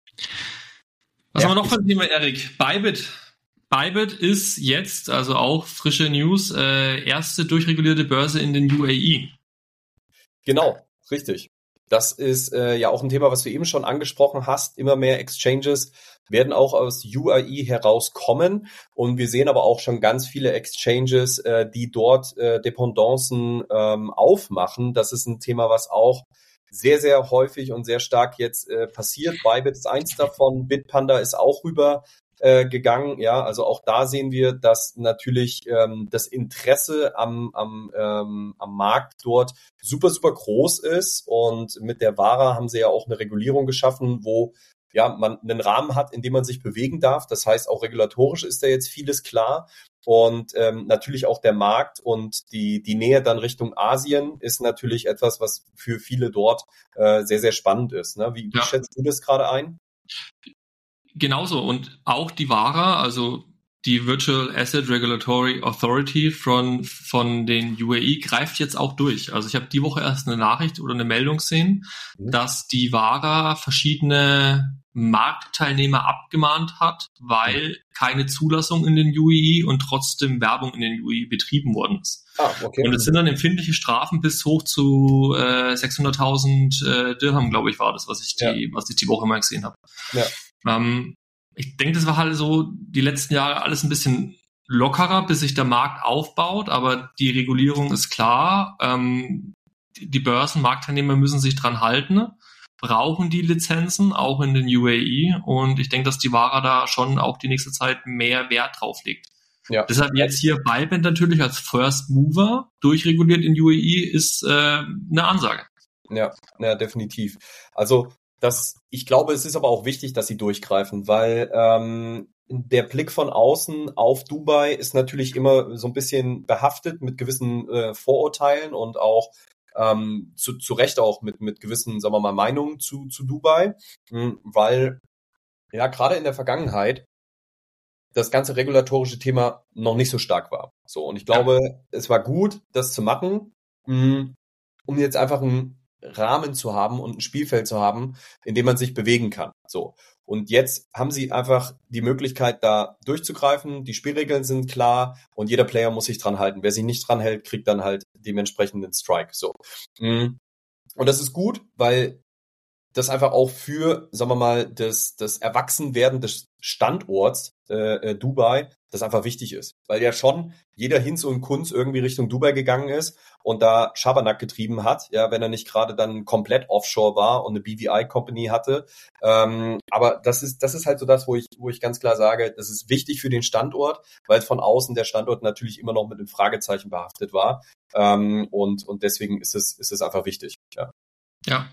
S2: Was haben wir noch für ein Thema, Erik? Bybit. Bybit ist jetzt, also auch frische News, erste durchregulierte Börse in den UAE.
S1: Genau, richtig. Das ist ja auch ein Thema, was du eben schon angesprochen hast. Immer mehr Exchanges werden auch aus UAE herauskommen. Und wir sehen aber auch schon ganz viele Exchanges, die dort Dependancen aufmachen. Das ist ein Thema, was auch sehr, sehr häufig und sehr stark jetzt passiert. Bybit ist eins davon. Bitpanda ist auch rüber gegangen. Ja, also auch da sehen wir, dass natürlich das Interesse am Markt dort super groß ist, und mit der Vara haben sie ja auch eine Regulierung geschaffen, wo ja man einen Rahmen hat, in dem man sich bewegen darf. Das heißt, auch regulatorisch ist da jetzt vieles klar. Und natürlich auch der Markt und die Nähe dann Richtung Asien ist natürlich etwas, was für viele dort sehr spannend ist. Ne? Wie schätzt du das gerade ein?
S2: Genauso, und auch die VARA, also die Virtual Asset Regulatory Authority von den UAE, greift jetzt auch durch. Also ich habe die Woche erst eine Nachricht oder eine Meldung gesehen, dass die VARA verschiedene Marktteilnehmer abgemahnt hat, weil keine Zulassung in den UAE und trotzdem Werbung in den UAE betrieben worden ist. Okay. Und es sind dann empfindliche Strafen bis hoch zu 600.000 Dirham, glaube ich, war das, was ich die Woche mal gesehen habe. Ja. Ich denke, das war halt so die letzten Jahre alles ein bisschen lockerer, bis sich der Markt aufbaut, aber die Regulierung ist klar. Die Börsenmarktteilnehmer müssen sich dran halten, brauchen die Lizenzen, auch in den UAE, und ich denke, dass die VARA da schon auch die nächste Zeit mehr Wert drauf legt. Ja. Deshalb jetzt hier Bybit natürlich als First Mover durchreguliert in UAE ist eine Ansage.
S1: Ja, definitiv. Also ich glaube, es ist aber auch wichtig, dass sie durchgreifen, weil der Blick von außen auf Dubai ist natürlich immer so ein bisschen behaftet mit gewissen Vorurteilen und auch zu Recht auch mit gewissen, sagen wir mal, Meinungen zu Dubai, weil ja gerade in der Vergangenheit das ganze regulatorische Thema noch nicht so stark war. So, und ich glaube, es war gut, das zu machen, um jetzt einfach ein Rahmen zu haben und ein Spielfeld zu haben, in dem man sich bewegen kann. So. Und jetzt haben sie einfach die Möglichkeit, da durchzugreifen. Die Spielregeln sind klar und jeder Player muss sich dran halten. Wer sich nicht dran hält, kriegt dann halt dementsprechend einen Strike. So. Und das ist gut, weil das einfach auch für, sagen wir mal, das Erwachsenwerden des Standorts Dubai, das einfach wichtig ist. Weil ja schon jeder Hinz und Kunz irgendwie Richtung Dubai gegangen ist und da Schabernack getrieben hat, ja, wenn er nicht gerade dann komplett offshore war und eine BVI-Company hatte. Aber das ist halt so das, wo ich ganz klar sage, das ist wichtig für den Standort, weil von außen der Standort natürlich immer noch mit einem Fragezeichen behaftet war. Und deswegen ist es einfach wichtig.
S2: Ja.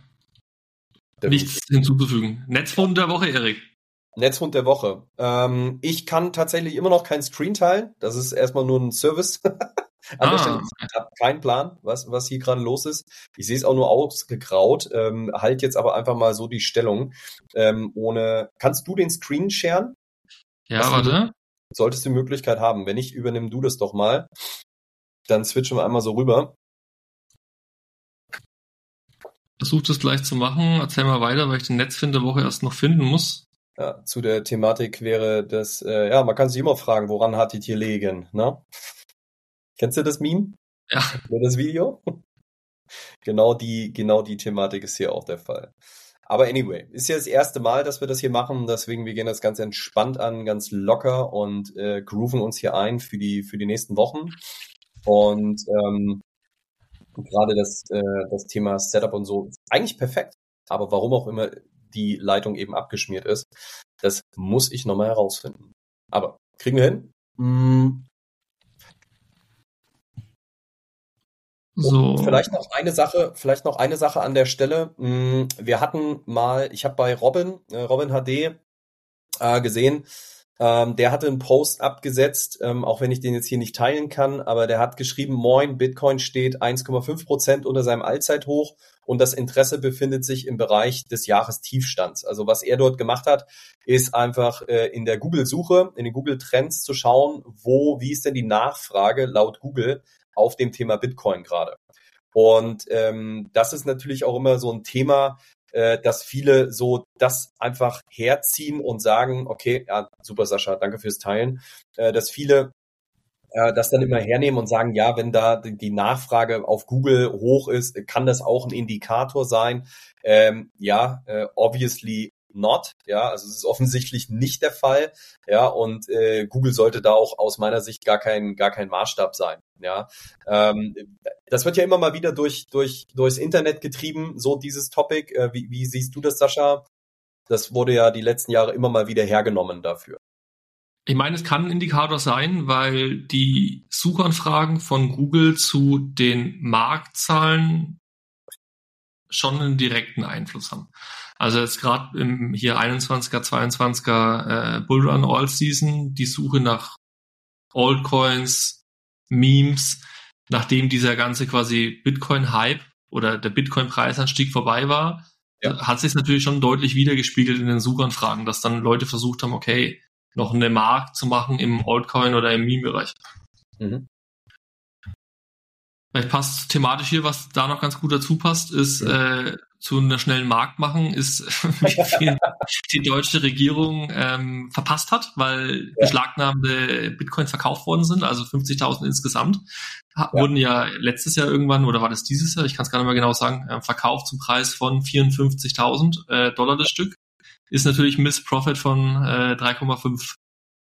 S2: Nichts hinzuzufügen. Netzfund der Woche, Erik.
S1: Netzfund der Woche. Ich kann tatsächlich immer noch keinen Screen teilen. Das ist erstmal nur ein Service. An der Stelle, ich habe keinen Plan, was hier gerade los ist. Ich sehe es auch nur ausgegraut. Halt jetzt aber einfach mal so die Stellung. Kannst du den Screen sharen?
S2: Ja, warte.
S1: Solltest du die Möglichkeit haben. Wenn nicht, übernimm du das doch mal. Dann switchen wir einmal so rüber.
S2: Versuch das gleich zu machen. Erzähl mal weiter, weil ich den Netzfund der Woche erst noch finden muss.
S1: Ja, zu der Thematik wäre das, ja, man kann sich immer fragen, woran hat die Tier liegen, ne? Kennst du das Meme?
S2: Ja,
S1: Oder das Video? Genau die Thematik ist hier auch der Fall. Aber anyway, ist ja das erste Mal, dass wir das hier machen, deswegen wir gehen das ganz entspannt an, ganz locker und grooven uns hier ein für die nächsten Wochen. Und gerade das Thema Setup und so ist eigentlich perfekt, aber warum auch immer die Leitung eben abgeschmiert ist, das muss ich nochmal herausfinden. Aber kriegen wir hin? Und
S2: so.
S1: vielleicht noch eine Sache an der Stelle. Wir hatten mal, ich habe bei Robin HD gesehen, der hatte einen Post abgesetzt, auch wenn ich den jetzt hier nicht teilen kann, aber der hat geschrieben, Moin, Bitcoin steht 1,5% unter seinem Allzeithoch und das Interesse befindet sich im Bereich des Jahrestiefstands. Also was er dort gemacht hat, ist einfach in der Google-Suche, in den Google-Trends zu schauen, wie ist denn die Nachfrage laut Google auf dem Thema Bitcoin gerade. Und das ist natürlich auch immer so ein Thema, dass viele so das einfach herziehen und sagen, okay, ja, super Sascha, danke fürs Teilen, dass viele das dann immer hernehmen und sagen, ja, wenn da die Nachfrage auf Google hoch ist, kann das auch ein Indikator sein. Obviously not, ja, also es ist offensichtlich nicht der Fall, ja, und Google sollte da auch aus meiner Sicht gar kein Maßstab sein, ja. Das wird ja immer mal wieder durchs Internet getrieben, so dieses Topic. Wie siehst du das, Sascha? Das wurde ja die letzten Jahre immer mal wieder hergenommen dafür.
S2: Ich meine, es kann ein Indikator sein, weil die Suchanfragen von Google zu den Marktzahlen schon einen direkten Einfluss haben. Also jetzt gerade im hier 21er, 22er Bullrun All Season, die Suche nach Altcoins, Memes, nachdem dieser ganze quasi Bitcoin-Hype oder der Bitcoin-Preisanstieg vorbei war, hat sich natürlich schon deutlich wiedergespiegelt in den Suchanfragen, dass dann Leute versucht haben, okay, noch eine Mark zu machen im Altcoin oder im Meme-Bereich.
S1: Mhm.
S2: Vielleicht passt thematisch hier, was da noch ganz gut dazu passt, ist zu einer schnellen Markt machen, ist wie viel die deutsche Regierung verpasst hat, weil beschlagnahmte Bitcoins verkauft worden sind, also 50.000 insgesamt. Wurden ja letztes Jahr irgendwann, oder war das dieses Jahr, ich kann es gar nicht mehr genau sagen, verkauft zum Preis von 54.000 Dollar das Stück. Ist natürlich Miss Profit von 3,57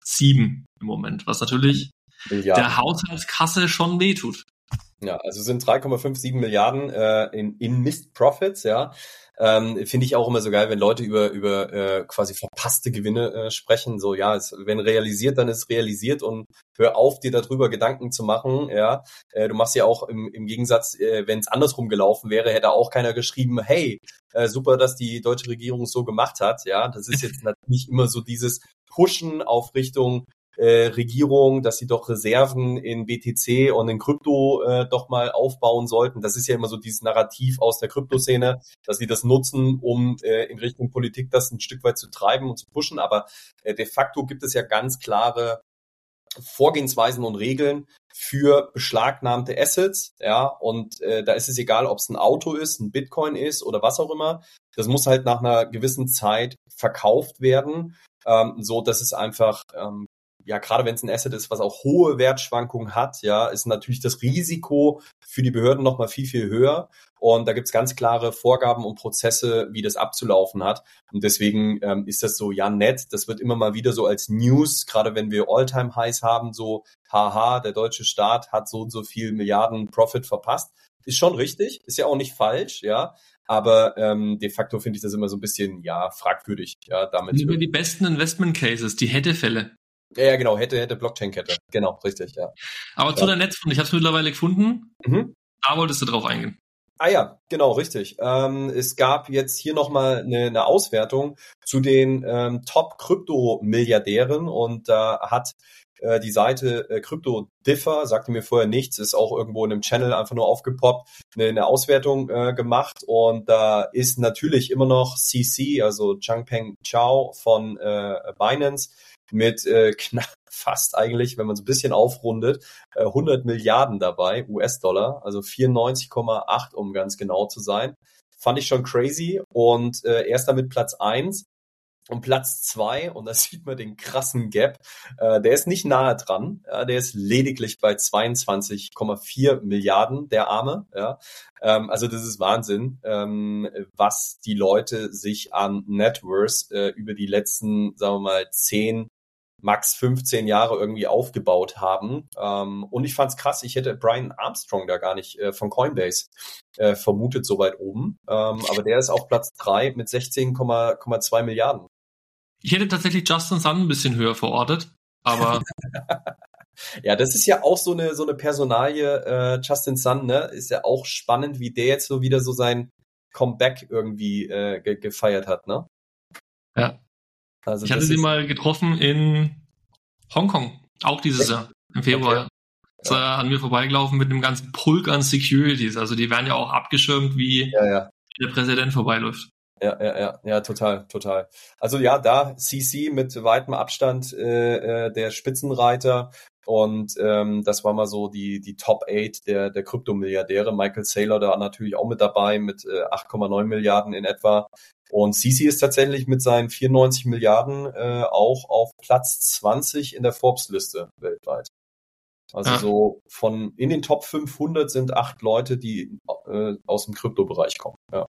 S2: im Moment, was natürlich der Haushaltskasse schon wehtut.
S1: Ja, also sind 3,57 Milliarden in Missed Profits, ja. Finde ich auch immer so geil, wenn Leute über quasi verpasste Gewinne sprechen. So, ja, wenn realisiert, dann ist realisiert und hör auf, dir darüber Gedanken zu machen, ja. Du machst ja auch im Gegensatz, wenn es andersrum gelaufen wäre, hätte auch keiner geschrieben, hey, super, dass die deutsche Regierung es so gemacht hat, ja. Das ist jetzt natürlich immer so dieses Pushen auf Richtung Regierung, dass sie doch Reserven in BTC und in Krypto doch mal aufbauen sollten. Das ist ja immer so dieses Narrativ aus der Kryptoszene, dass sie das nutzen, um in Richtung Politik das ein Stück weit zu treiben und zu pushen. Aber de facto gibt es ja ganz klare Vorgehensweisen und Regeln für beschlagnahmte Assets, ja, und da ist es egal, ob es ein Auto ist, ein Bitcoin ist oder was auch immer. Das muss halt nach einer gewissen Zeit verkauft werden, so dass es einfach ja, gerade wenn es ein Asset ist, was auch hohe Wertschwankungen hat, ja, ist natürlich das Risiko für die Behörden noch mal viel, viel höher. Und da gibt's ganz klare Vorgaben und Prozesse, wie das abzulaufen hat. Und deswegen ist das so, ja, nett. Das wird immer mal wieder so als News, gerade wenn wir All-Time-Highs haben, so, haha, der deutsche Staat hat so und so viel Milliarden Profit verpasst. Ist schon richtig, ist ja auch nicht falsch, ja. Aber de facto finde ich das immer so ein bisschen, ja, fragwürdig. Ja, damit
S2: Über die besten Investment-Cases, die Hättefälle.
S1: Ja, genau, hätte Blockchain-Kette. Genau, richtig, ja.
S2: Aber zu der Netzfund, ich habe es mittlerweile gefunden.
S1: Mhm.
S2: Da wolltest du drauf eingehen.
S1: Ah ja, genau, richtig. Es gab jetzt hier nochmal eine Auswertung zu den Top-Krypto-Milliardären und da hat die Seite Crypto Differ, sagte mir vorher nichts, ist auch irgendwo in einem Channel einfach nur aufgepoppt, eine Auswertung gemacht und da ist natürlich immer noch CC, also Changpeng Zhao von Binance mit knapp fast eigentlich, wenn man so ein bisschen aufrundet, 100 Milliarden dabei, US-Dollar, also 94,8, um ganz genau zu sein. Fand ich schon crazy und er ist damit Platz 1 Und Platz 2, und da sieht man den krassen Gap, der ist nicht nahe dran, der ist lediglich bei 22,4 Milliarden, der Arme. Ja. Also das ist Wahnsinn, was die Leute sich an Net Worth über die letzten, sagen wir mal, 10, max 15 Jahre irgendwie aufgebaut haben. Und ich fand's krass, ich hätte Brian Armstrong da gar nicht von Coinbase vermutet, so weit oben. Aber der ist auf Platz 3 mit 16,2 Milliarden.
S2: Ich hätte tatsächlich Justin Sun ein bisschen höher verortet, aber
S1: ja, das ist ja auch so eine Personalie, Justin Sun, ne? Ist ja auch spannend, wie der jetzt so wieder so sein Comeback irgendwie gefeiert hat, ne?
S2: Ja.
S1: Also
S2: ich hatte sie mal getroffen in Hongkong, auch dieses Jahr, im Februar. Okay. Ist an mir vorbeigelaufen mit einem ganzen Pulk an Securities. Also die werden ja auch abgeschirmt, wie der Präsident vorbeiläuft.
S1: Ja, total. Also ja, da CC mit weitem Abstand der Spitzenreiter und das war mal so die Top 8 der Kryptomilliardäre. Michael Saylor da natürlich auch mit dabei mit 8,9 Milliarden in etwa. Und CC ist tatsächlich mit seinen 94 Milliarden auch auf Platz 20 in der Forbes-Liste weltweit. Also so von in den Top 500 sind 8 Leute, die aus dem Kryptobereich kommen.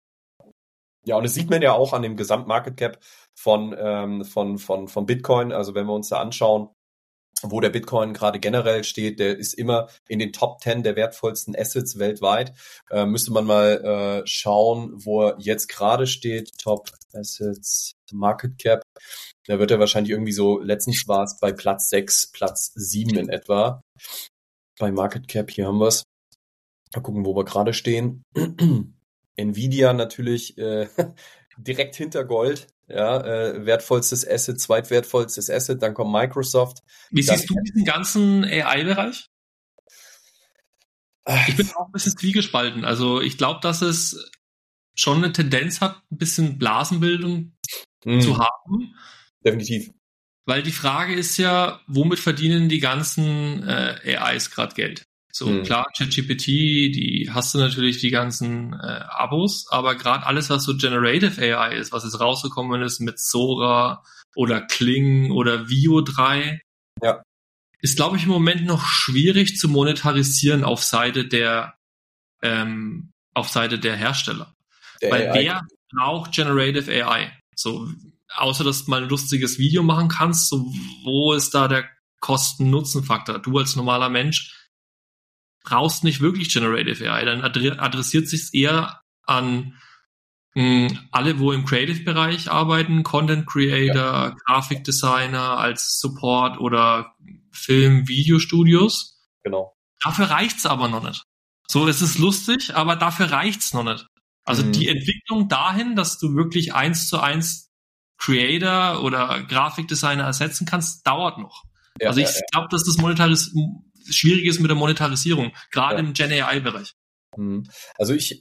S1: Ja, und das sieht man ja auch an dem Gesamtmarket Cap von Bitcoin. Also wenn wir uns da anschauen, wo der Bitcoin gerade generell steht, der ist immer in den Top 10 der wertvollsten Assets weltweit. Müsste man mal schauen, wo er jetzt gerade steht. Top Assets Market Cap. Da wird er wahrscheinlich irgendwie so, letztens war es bei Platz 6, Platz 7 in etwa. Bei Market Cap, hier haben wir es. Mal gucken, wo wir gerade stehen. Nvidia natürlich direkt hinter Gold, wertvollstes Asset, zweitwertvollstes Asset, dann kommt Microsoft.
S2: Wie siehst du diesen ganzen AI-Bereich? Ich bin auch ein bisschen zwiegespalten. Also ich glaube, dass es schon eine Tendenz hat, ein bisschen Blasenbildung zu haben.
S1: Definitiv.
S2: Weil die Frage ist ja, womit verdienen die ganzen AIs gerade Geld? So klar, ChatGPT, die hast du natürlich die ganzen Abos, aber gerade alles, was so Generative AI ist, was jetzt rausgekommen ist mit Sora oder Kling oder Vio 3, ist, glaube ich, im Moment noch schwierig zu monetarisieren auf Seite der Hersteller. Weil AI. Wer braucht Generative AI? So, außer dass du mal ein lustiges Video machen kannst, so, wo ist da der Kosten-Nutzen-Faktor? Du als normaler Mensch brauchst nicht wirklich Generative AI, dann adressiert sich es eher an alle, wo im Creative-Bereich arbeiten, Content Creator, Grafikdesigner als Support oder Film-Video-Studios.
S1: Genau.
S2: Dafür reicht's aber noch nicht. So, es ist lustig, aber dafür reicht's noch nicht. Also die Entwicklung dahin, dass du wirklich 1:1 Creator oder Grafikdesigner ersetzen kannst, dauert noch. Also ich glaube, dass das schwierig ist mit der Monetarisierung, gerade im Gen-AI-Bereich.
S1: Also ich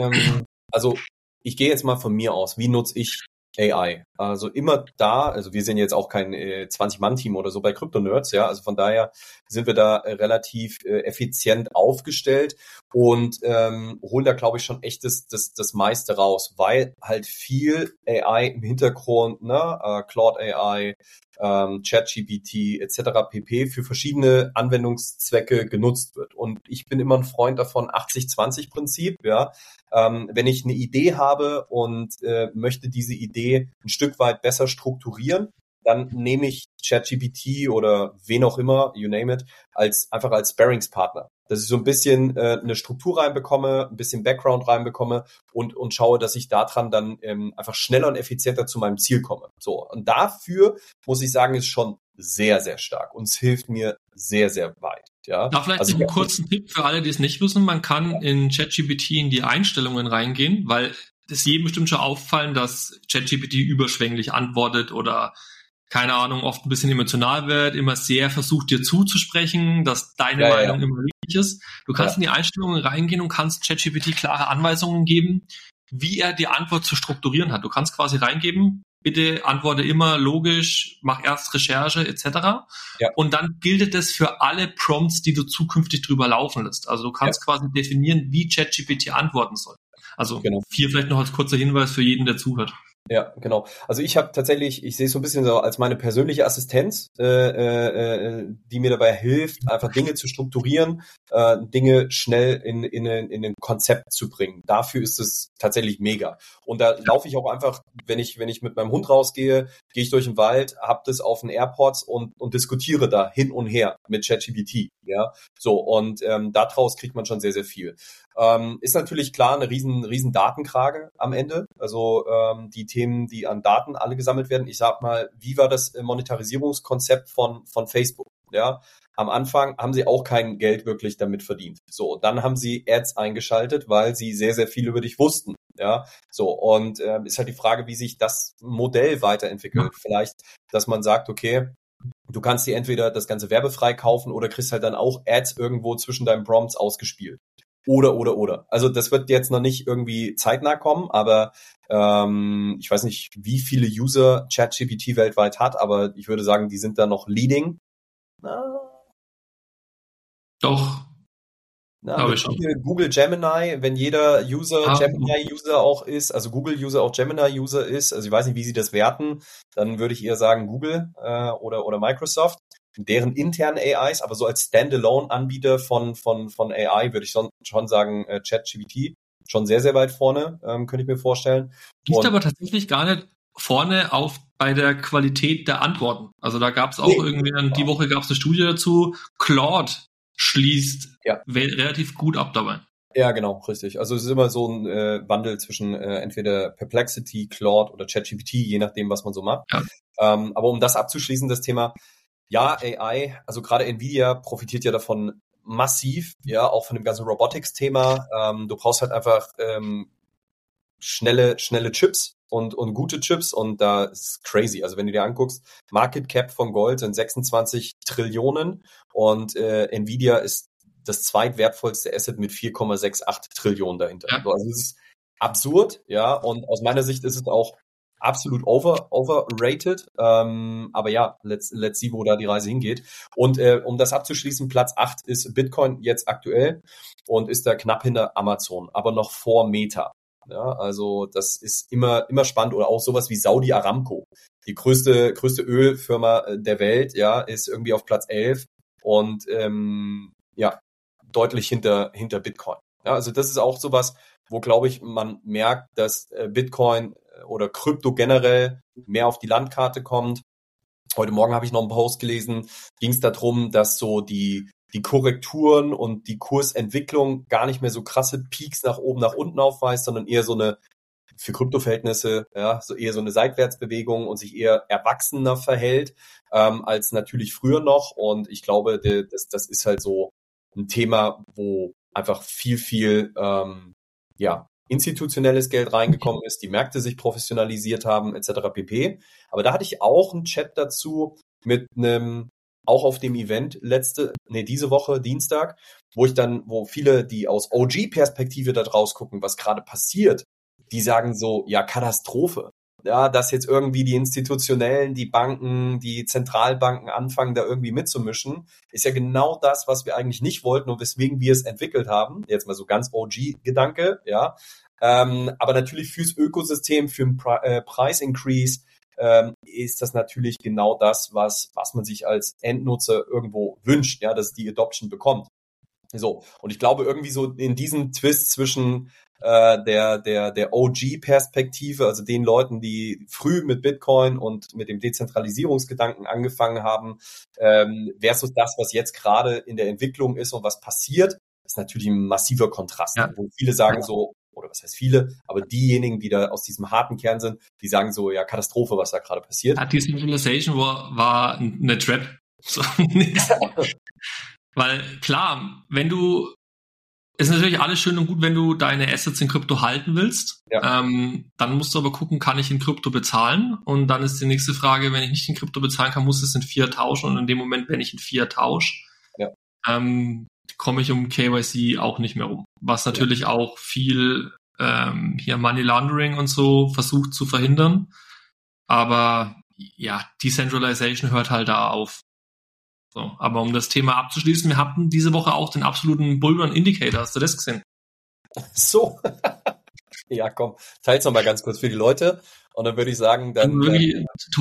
S1: gehe jetzt mal von mir aus. Wie nutze ich AI? Also immer da, also wir sind jetzt auch kein 20-Mann-Team oder so bei Crypto-Nerds, ja, also von daher sind wir da relativ effizient aufgestellt und holen da, glaube ich, schon echt das meiste raus, weil halt viel AI im Hintergrund, ne, Claude AI, ChatGPT etc. pp. Für verschiedene Anwendungszwecke genutzt wird. Und ich bin immer ein Freund davon, 80-20-Prinzip, ja. Wenn ich eine Idee habe und möchte diese Idee ein Stück weit besser strukturieren, dann nehme ich ChatGPT oder wen auch immer, you name it, einfach als Sparringspartner. Dass ich so ein bisschen eine Struktur reinbekomme, ein bisschen Background reinbekomme und schaue, dass ich daran dann einfach schneller und effizienter zu meinem Ziel komme. So, und dafür muss ich sagen, ist schon sehr, sehr stark und es hilft mir sehr, sehr weit. Ja,
S2: da vielleicht noch einen kurzen Tipp für alle, die es nicht wissen. Man kann in ChatGPT in die Einstellungen reingehen, weil es jedem bestimmt schon auffallen, dass ChatGPT überschwänglich antwortet oder keine Ahnung, oft ein bisschen emotional wird, immer sehr versucht, dir zuzusprechen, dass deine Meinung immer richtig ist. Du kannst in die Einstellungen reingehen und kannst ChatGPT klare Anweisungen geben, wie er die Antwort zu strukturieren hat. Du kannst quasi reingeben, bitte antworte immer logisch, mach erst Recherche etc. Ja. Und dann gilt das für alle Prompts, die du zukünftig drüber laufen lässt. Also du kannst quasi definieren, wie ChatGPT antworten soll. Also hier vielleicht noch als kurzer Hinweis für jeden, der zuhört.
S1: Ja, genau. Also ich habe tatsächlich, ich sehe es so ein bisschen so als meine persönliche Assistenz, die mir dabei hilft, einfach Dinge zu strukturieren, Dinge schnell in ein Konzept zu bringen. Dafür ist es tatsächlich mega. Und da laufe ich auch einfach, wenn ich mit meinem Hund rausgehe, gehe ich durch den Wald, habe das auf den AirPods und diskutiere da hin und her mit ChatGPT. Ja, so und daraus kriegt man schon sehr, sehr viel. Ist natürlich klar eine riesen Datenkrake am Ende. Also die Themen, die an Daten alle gesammelt werden. Ich sag mal, wie war das Monetarisierungskonzept von Facebook? Ja, am Anfang haben sie auch kein Geld wirklich damit verdient. So, dann haben sie Ads eingeschaltet, weil sie sehr, sehr viel über dich wussten. Ja, so und ist halt die Frage, wie sich das Modell weiterentwickelt. Vielleicht, dass man sagt, okay, du kannst dir entweder das Ganze werbefrei kaufen oder kriegst halt dann auch Ads irgendwo zwischen deinen Prompts ausgespielt. Oder. Also das wird jetzt noch nicht irgendwie zeitnah kommen, aber ich weiß nicht, wie viele User ChatGPT weltweit hat, aber ich würde sagen, die sind da noch leading.
S2: Doch, glaube ich schon.
S1: Google Gemini, wenn jeder User Gemini-User auch ist, also Google-User auch Gemini-User ist, also ich weiß nicht, wie sie das werten, dann würde ich eher sagen Google oder Microsoft. Deren internen AIs, aber so als Standalone-Anbieter von AI würde ich schon sagen, ChatGPT schon sehr, sehr weit vorne, könnte ich mir vorstellen.
S2: Liegt aber tatsächlich gar nicht vorne bei der Qualität der Antworten. Also da gab es auch die Woche gab es eine Studie dazu, Claude schließt relativ gut ab dabei.
S1: Ja, genau, richtig. Also es ist immer so ein Wandel zwischen entweder Perplexity, Claude oder ChatGPT, je nachdem, was man so macht.
S2: Ja.
S1: Aber um das abzuschließen, das Thema, ja, AI, also gerade Nvidia profitiert ja davon massiv, ja, auch von dem ganzen Robotics-Thema. Du brauchst halt einfach schnelle Chips und gute Chips und da ist crazy. Also wenn du dir anguckst, Market Cap von Gold sind 26 Trillionen und Nvidia ist das zweitwertvollste Asset mit 4,68 Trillionen dahinter.
S2: Ja.
S1: Also es ist absurd, ja, und aus meiner Sicht ist es auch absolut overrated. Aber ja, let's see, wo da die Reise hingeht. Und um das abzuschließen, Platz 8 ist Bitcoin jetzt aktuell und ist da knapp hinter Amazon, aber noch vor Meta. Ja, also das ist immer spannend. Oder auch sowas wie Saudi Aramco. Die größte Ölfirma der Welt, ja, ist irgendwie auf Platz 11 und ja, deutlich hinter Bitcoin. Ja, also das ist auch sowas, wo, glaube ich, man merkt, dass Bitcoin oder Krypto generell mehr auf die Landkarte kommt. Heute Morgen habe ich noch einen Post gelesen, ging es darum, dass so die Korrekturen und die Kursentwicklung gar nicht mehr so krasse Peaks nach oben, nach unten aufweist, sondern eher so eine, für Kryptoverhältnisse, ja, so eher so eine Seitwärtsbewegung und sich eher erwachsener verhält, als natürlich früher noch. Und ich glaube, das ist halt so ein Thema, wo einfach viel institutionelles Geld reingekommen ist, die Märkte sich professionalisiert haben, etc. pp. Aber da hatte ich auch einen Chat dazu mit einem, auch auf dem Event diese Woche, Dienstag, wo viele, die aus OG-Perspektive da draus gucken, was gerade passiert, die sagen so, ja, Katastrophe. Ja, dass jetzt irgendwie die Institutionellen, die Banken, die Zentralbanken anfangen, da irgendwie mitzumischen, ist ja genau das, was wir eigentlich nicht wollten und weswegen wir es entwickelt haben. Jetzt mal so ganz OG-Gedanke, ja. Aber natürlich fürs Ökosystem, für einen Preis-Increase ist das natürlich genau das, was man sich als Endnutzer irgendwo wünscht, ja, dass die Adoption bekommt. So, und ich glaube irgendwie so in diesem Twist zwischen der OG-Perspektive, also den Leuten, die früh mit Bitcoin und mit dem Dezentralisierungsgedanken angefangen haben, versus das, was jetzt gerade in der Entwicklung ist und was passiert, ist natürlich ein massiver Kontrast. Ja. Wo viele sagen so, oder was heißt viele, aber diejenigen, die da aus diesem harten Kern sind, die sagen so, ja, Katastrophe, was da gerade passiert.
S2: Ja, Decentralization war eine Trap. So. Weil klar, ist natürlich alles schön und gut, wenn du deine Assets in Krypto halten willst. Ja. Dann musst du aber gucken, kann ich in Krypto bezahlen? Und dann ist die nächste Frage, wenn ich nicht in Krypto bezahlen kann, muss es in Fiat tauschen. Und in dem Moment, wenn ich in Fiat tausche, komme ich um KYC auch nicht mehr rum. Was natürlich auch viel hier Money Laundering und so versucht zu verhindern. Aber ja, Decentralization hört halt da auf. So, aber um das Thema abzuschließen, wir hatten diese Woche auch den absoluten Bullrun Indicator. Hast du das gesehen?
S1: So. Ja, komm, teil's noch mal ganz kurz für die Leute. Und dann würde ich sagen, dann
S2: wirklich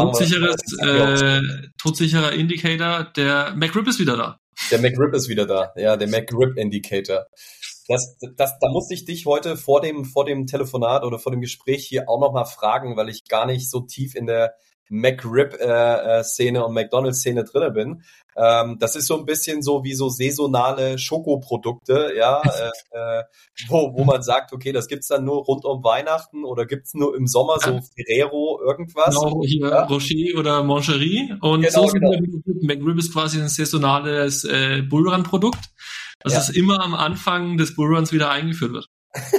S2: todsicherer Indicator, der McRib ist wieder da.
S1: Der McRib ist wieder da, ja, der McRib Indicator. Da musste ich dich heute vor dem Telefonat oder vor dem Gespräch hier auch nochmal fragen, weil ich gar nicht so tief in der McRib-Szene und McDonald's-Szene drinne bin. Das ist so ein bisschen so wie so saisonale Schokoprodukte, ja, wo man sagt, okay, das gibt's dann nur rund um Weihnachten oder gibt's nur im Sommer so Ferrero irgendwas.
S2: Genau, hier
S1: ja?
S2: Rocher oder Moncherie. Und
S1: genau,
S2: so sind McRib ist quasi ein saisonales Bullrun-Produkt, das immer am Anfang des Bullruns wieder eingeführt wird.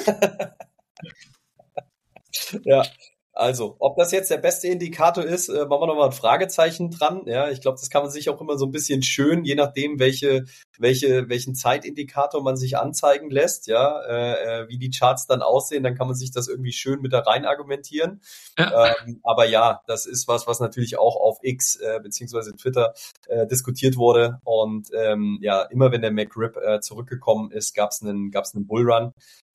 S1: Ja. Also, ob das jetzt der beste Indikator ist, machen wir nochmal ein Fragezeichen dran. Ja, ich glaube, das kann man sich auch immer so ein bisschen schön, je nachdem, welchen Zeitindikator man sich anzeigen lässt, ja, wie die Charts dann aussehen, dann kann man sich das irgendwie schön mit da rein argumentieren.
S2: Ja.
S1: Aber ja, das ist was natürlich auch auf X beziehungsweise Twitter diskutiert wurde. Und ja, immer wenn der McRib zurückgekommen ist, gab's einen Bullrun.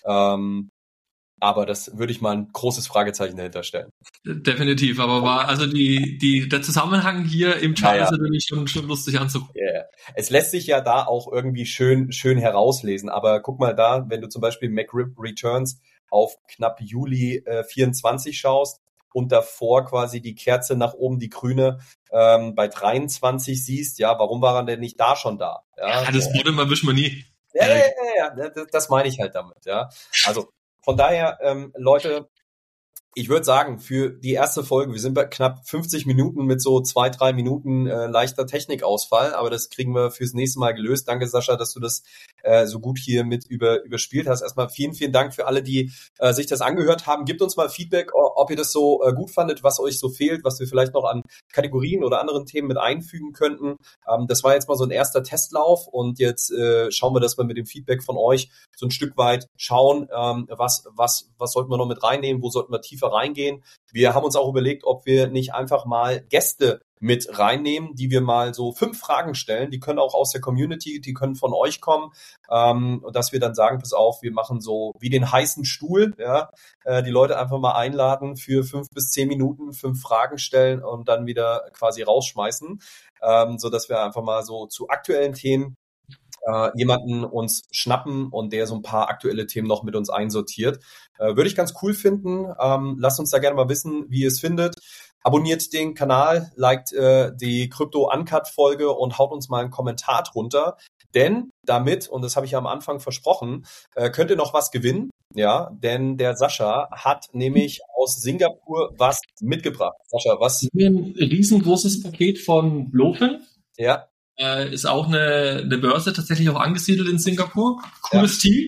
S1: Aber das würde ich mal ein großes Fragezeichen dahinter stellen.
S2: Definitiv, aber also der Zusammenhang hier im Chart ist natürlich schon lustig anzugucken.
S1: Yeah. Es lässt sich ja da auch irgendwie schön herauslesen, aber guck mal da, wenn du zum Beispiel McRib Returns auf knapp Juli 24 schaust und davor quasi die Kerze nach oben, die grüne, bei 23 siehst, ja, warum war er denn nicht da schon da?
S2: Ja, das wurde man wissen wir nie.
S1: Ja, das meine ich halt damit, ja. Also von daher, Leute, ich würde sagen, für die erste Folge, wir sind bei knapp 50 Minuten mit so 2-3 Minuten leichter Technikausfall, aber das kriegen wir fürs nächste Mal gelöst. Danke, Sascha, dass du das so gut hier mit überspielt hast. Erstmal vielen Dank für alle, die sich das angehört haben. Gebt uns mal Feedback, ob ihr das so gut fandet, was euch so fehlt, was wir vielleicht noch an Kategorien oder anderen Themen mit einfügen könnten. Das war jetzt mal so ein erster Testlauf und jetzt schauen wir, dass wir mit dem Feedback von euch so ein Stück weit schauen, was sollten wir noch mit reinnehmen, wo sollten wir tiefer reingehen. Wir haben uns auch überlegt, ob wir nicht einfach mal Gäste mit reinnehmen, die wir mal so 5 Fragen stellen. Die können auch aus der Community, die können von euch kommen, und dass wir dann sagen, pass auf, wir machen so wie den heißen Stuhl, ja, die Leute einfach mal einladen für 5 bis 10 Minuten, 5 Fragen stellen und dann wieder quasi rausschmeißen, so dass wir einfach mal so zu aktuellen Themen jemanden uns schnappen und der so ein paar aktuelle Themen noch mit uns einsortiert. Würde ich ganz cool finden. Lasst uns da gerne mal wissen, wie ihr es findet. Abonniert den Kanal, liked die Crypto Uncut Folge und haut uns mal einen Kommentar drunter. Denn damit, und das habe ich ja am Anfang versprochen, könnt ihr noch was gewinnen. Ja, denn der Sascha hat nämlich aus Singapur was mitgebracht. Sascha, was?
S2: Ein riesengroßes Paket von Blofin.
S1: Ja.
S2: Ist auch eine Börse, tatsächlich auch angesiedelt in Singapur. Cooles Team.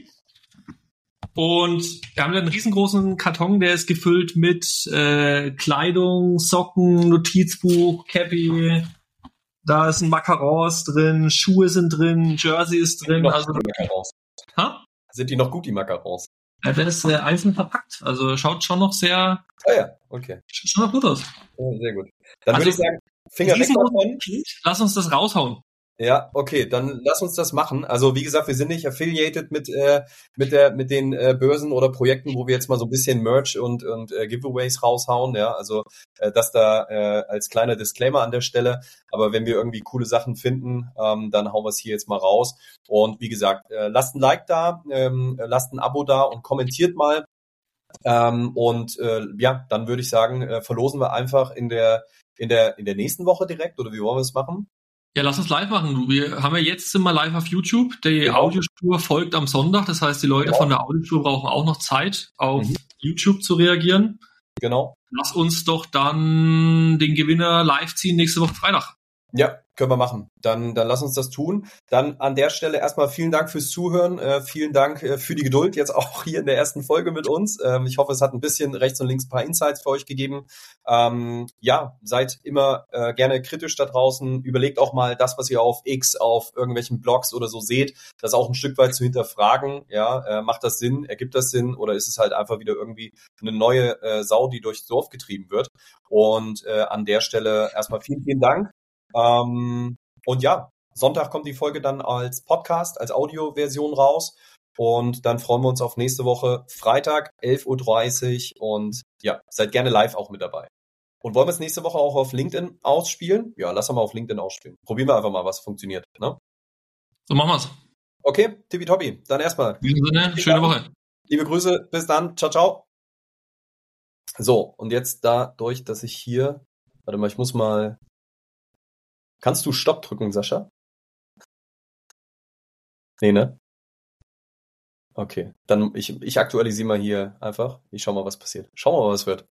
S2: Und wir haben einen riesengroßen Karton, der ist gefüllt mit Kleidung, Socken, Notizbuch, Cappy. Da ist ein Macarons drin, Schuhe sind drin, Jersey ist drin.
S1: Also die Macarons. Sind die noch gut, die Macarons?
S2: Ja, der ist einzeln verpackt. Also schaut schon noch sehr...
S1: Okay.
S2: Schon noch gut aus.
S1: Sehr gut. Dann würde ich sagen, Finger weg davon.
S2: Lass uns das raushauen.
S1: Ja, okay, dann lass uns das machen. Also wie gesagt, wir sind nicht affiliated mit den Börsen oder Projekten, wo wir jetzt mal so ein bisschen Merch und Giveaways raushauen. Ja, also das da als kleiner Disclaimer an der Stelle. Aber wenn wir irgendwie coole Sachen finden, dann hauen wir es hier jetzt mal raus. Und wie gesagt, lasst ein Like da, lasst ein Abo da und kommentiert mal. Ja, dann würde ich sagen, verlosen wir einfach in der nächsten Woche direkt, oder wie wollen wir es machen?
S2: Ja, lass uns live machen. Wir haben ja jetzt immer live auf YouTube. Die Audiospur folgt am Sonntag. Das heißt, die Leute von der Audiospur brauchen auch noch Zeit, auf YouTube zu reagieren.
S1: Genau.
S2: Lass uns doch dann den Gewinner live ziehen nächste Woche Freitag.
S1: Ja, können wir machen. Dann lass uns das tun. Dann an der Stelle erstmal vielen Dank fürs Zuhören. Vielen Dank für die Geduld jetzt auch hier in der ersten Folge mit uns. Ich hoffe, es hat ein bisschen rechts und links ein paar Insights für euch gegeben. Ja, seid immer gerne kritisch da draußen. Überlegt auch mal das, was ihr auf X, auf irgendwelchen Blogs oder so seht, das auch ein Stück weit zu hinterfragen. Ja, macht das Sinn? Ergibt das Sinn? Oder ist es halt einfach wieder irgendwie eine neue Sau, die durchs Dorf getrieben wird? Und an der Stelle erstmal vielen Dank. Und ja, Sonntag kommt die Folge dann als Podcast, als Audioversion raus. Und dann freuen wir uns auf nächste Woche Freitag, 11:30 Uhr. Und ja, seid gerne live auch mit dabei. Und wollen wir es nächste Woche auch auf LinkedIn ausspielen? Ja, lass mal auf LinkedIn ausspielen. Probieren wir einfach mal, was funktioniert. Ne?
S2: So machen wir's.
S1: Okay, tippitoppi. Dann erstmal.
S2: In diesem Sinne, schöne Woche.
S1: Liebe Grüße, bis dann. Ciao, ciao. So, und jetzt dadurch, dass ich hier, warte mal, ich muss mal, kannst du Stopp drücken, Sascha? Nee, ne? Okay, dann ich aktualisiere mal hier einfach. Ich schau mal, was passiert. Schauen wir mal, was wird.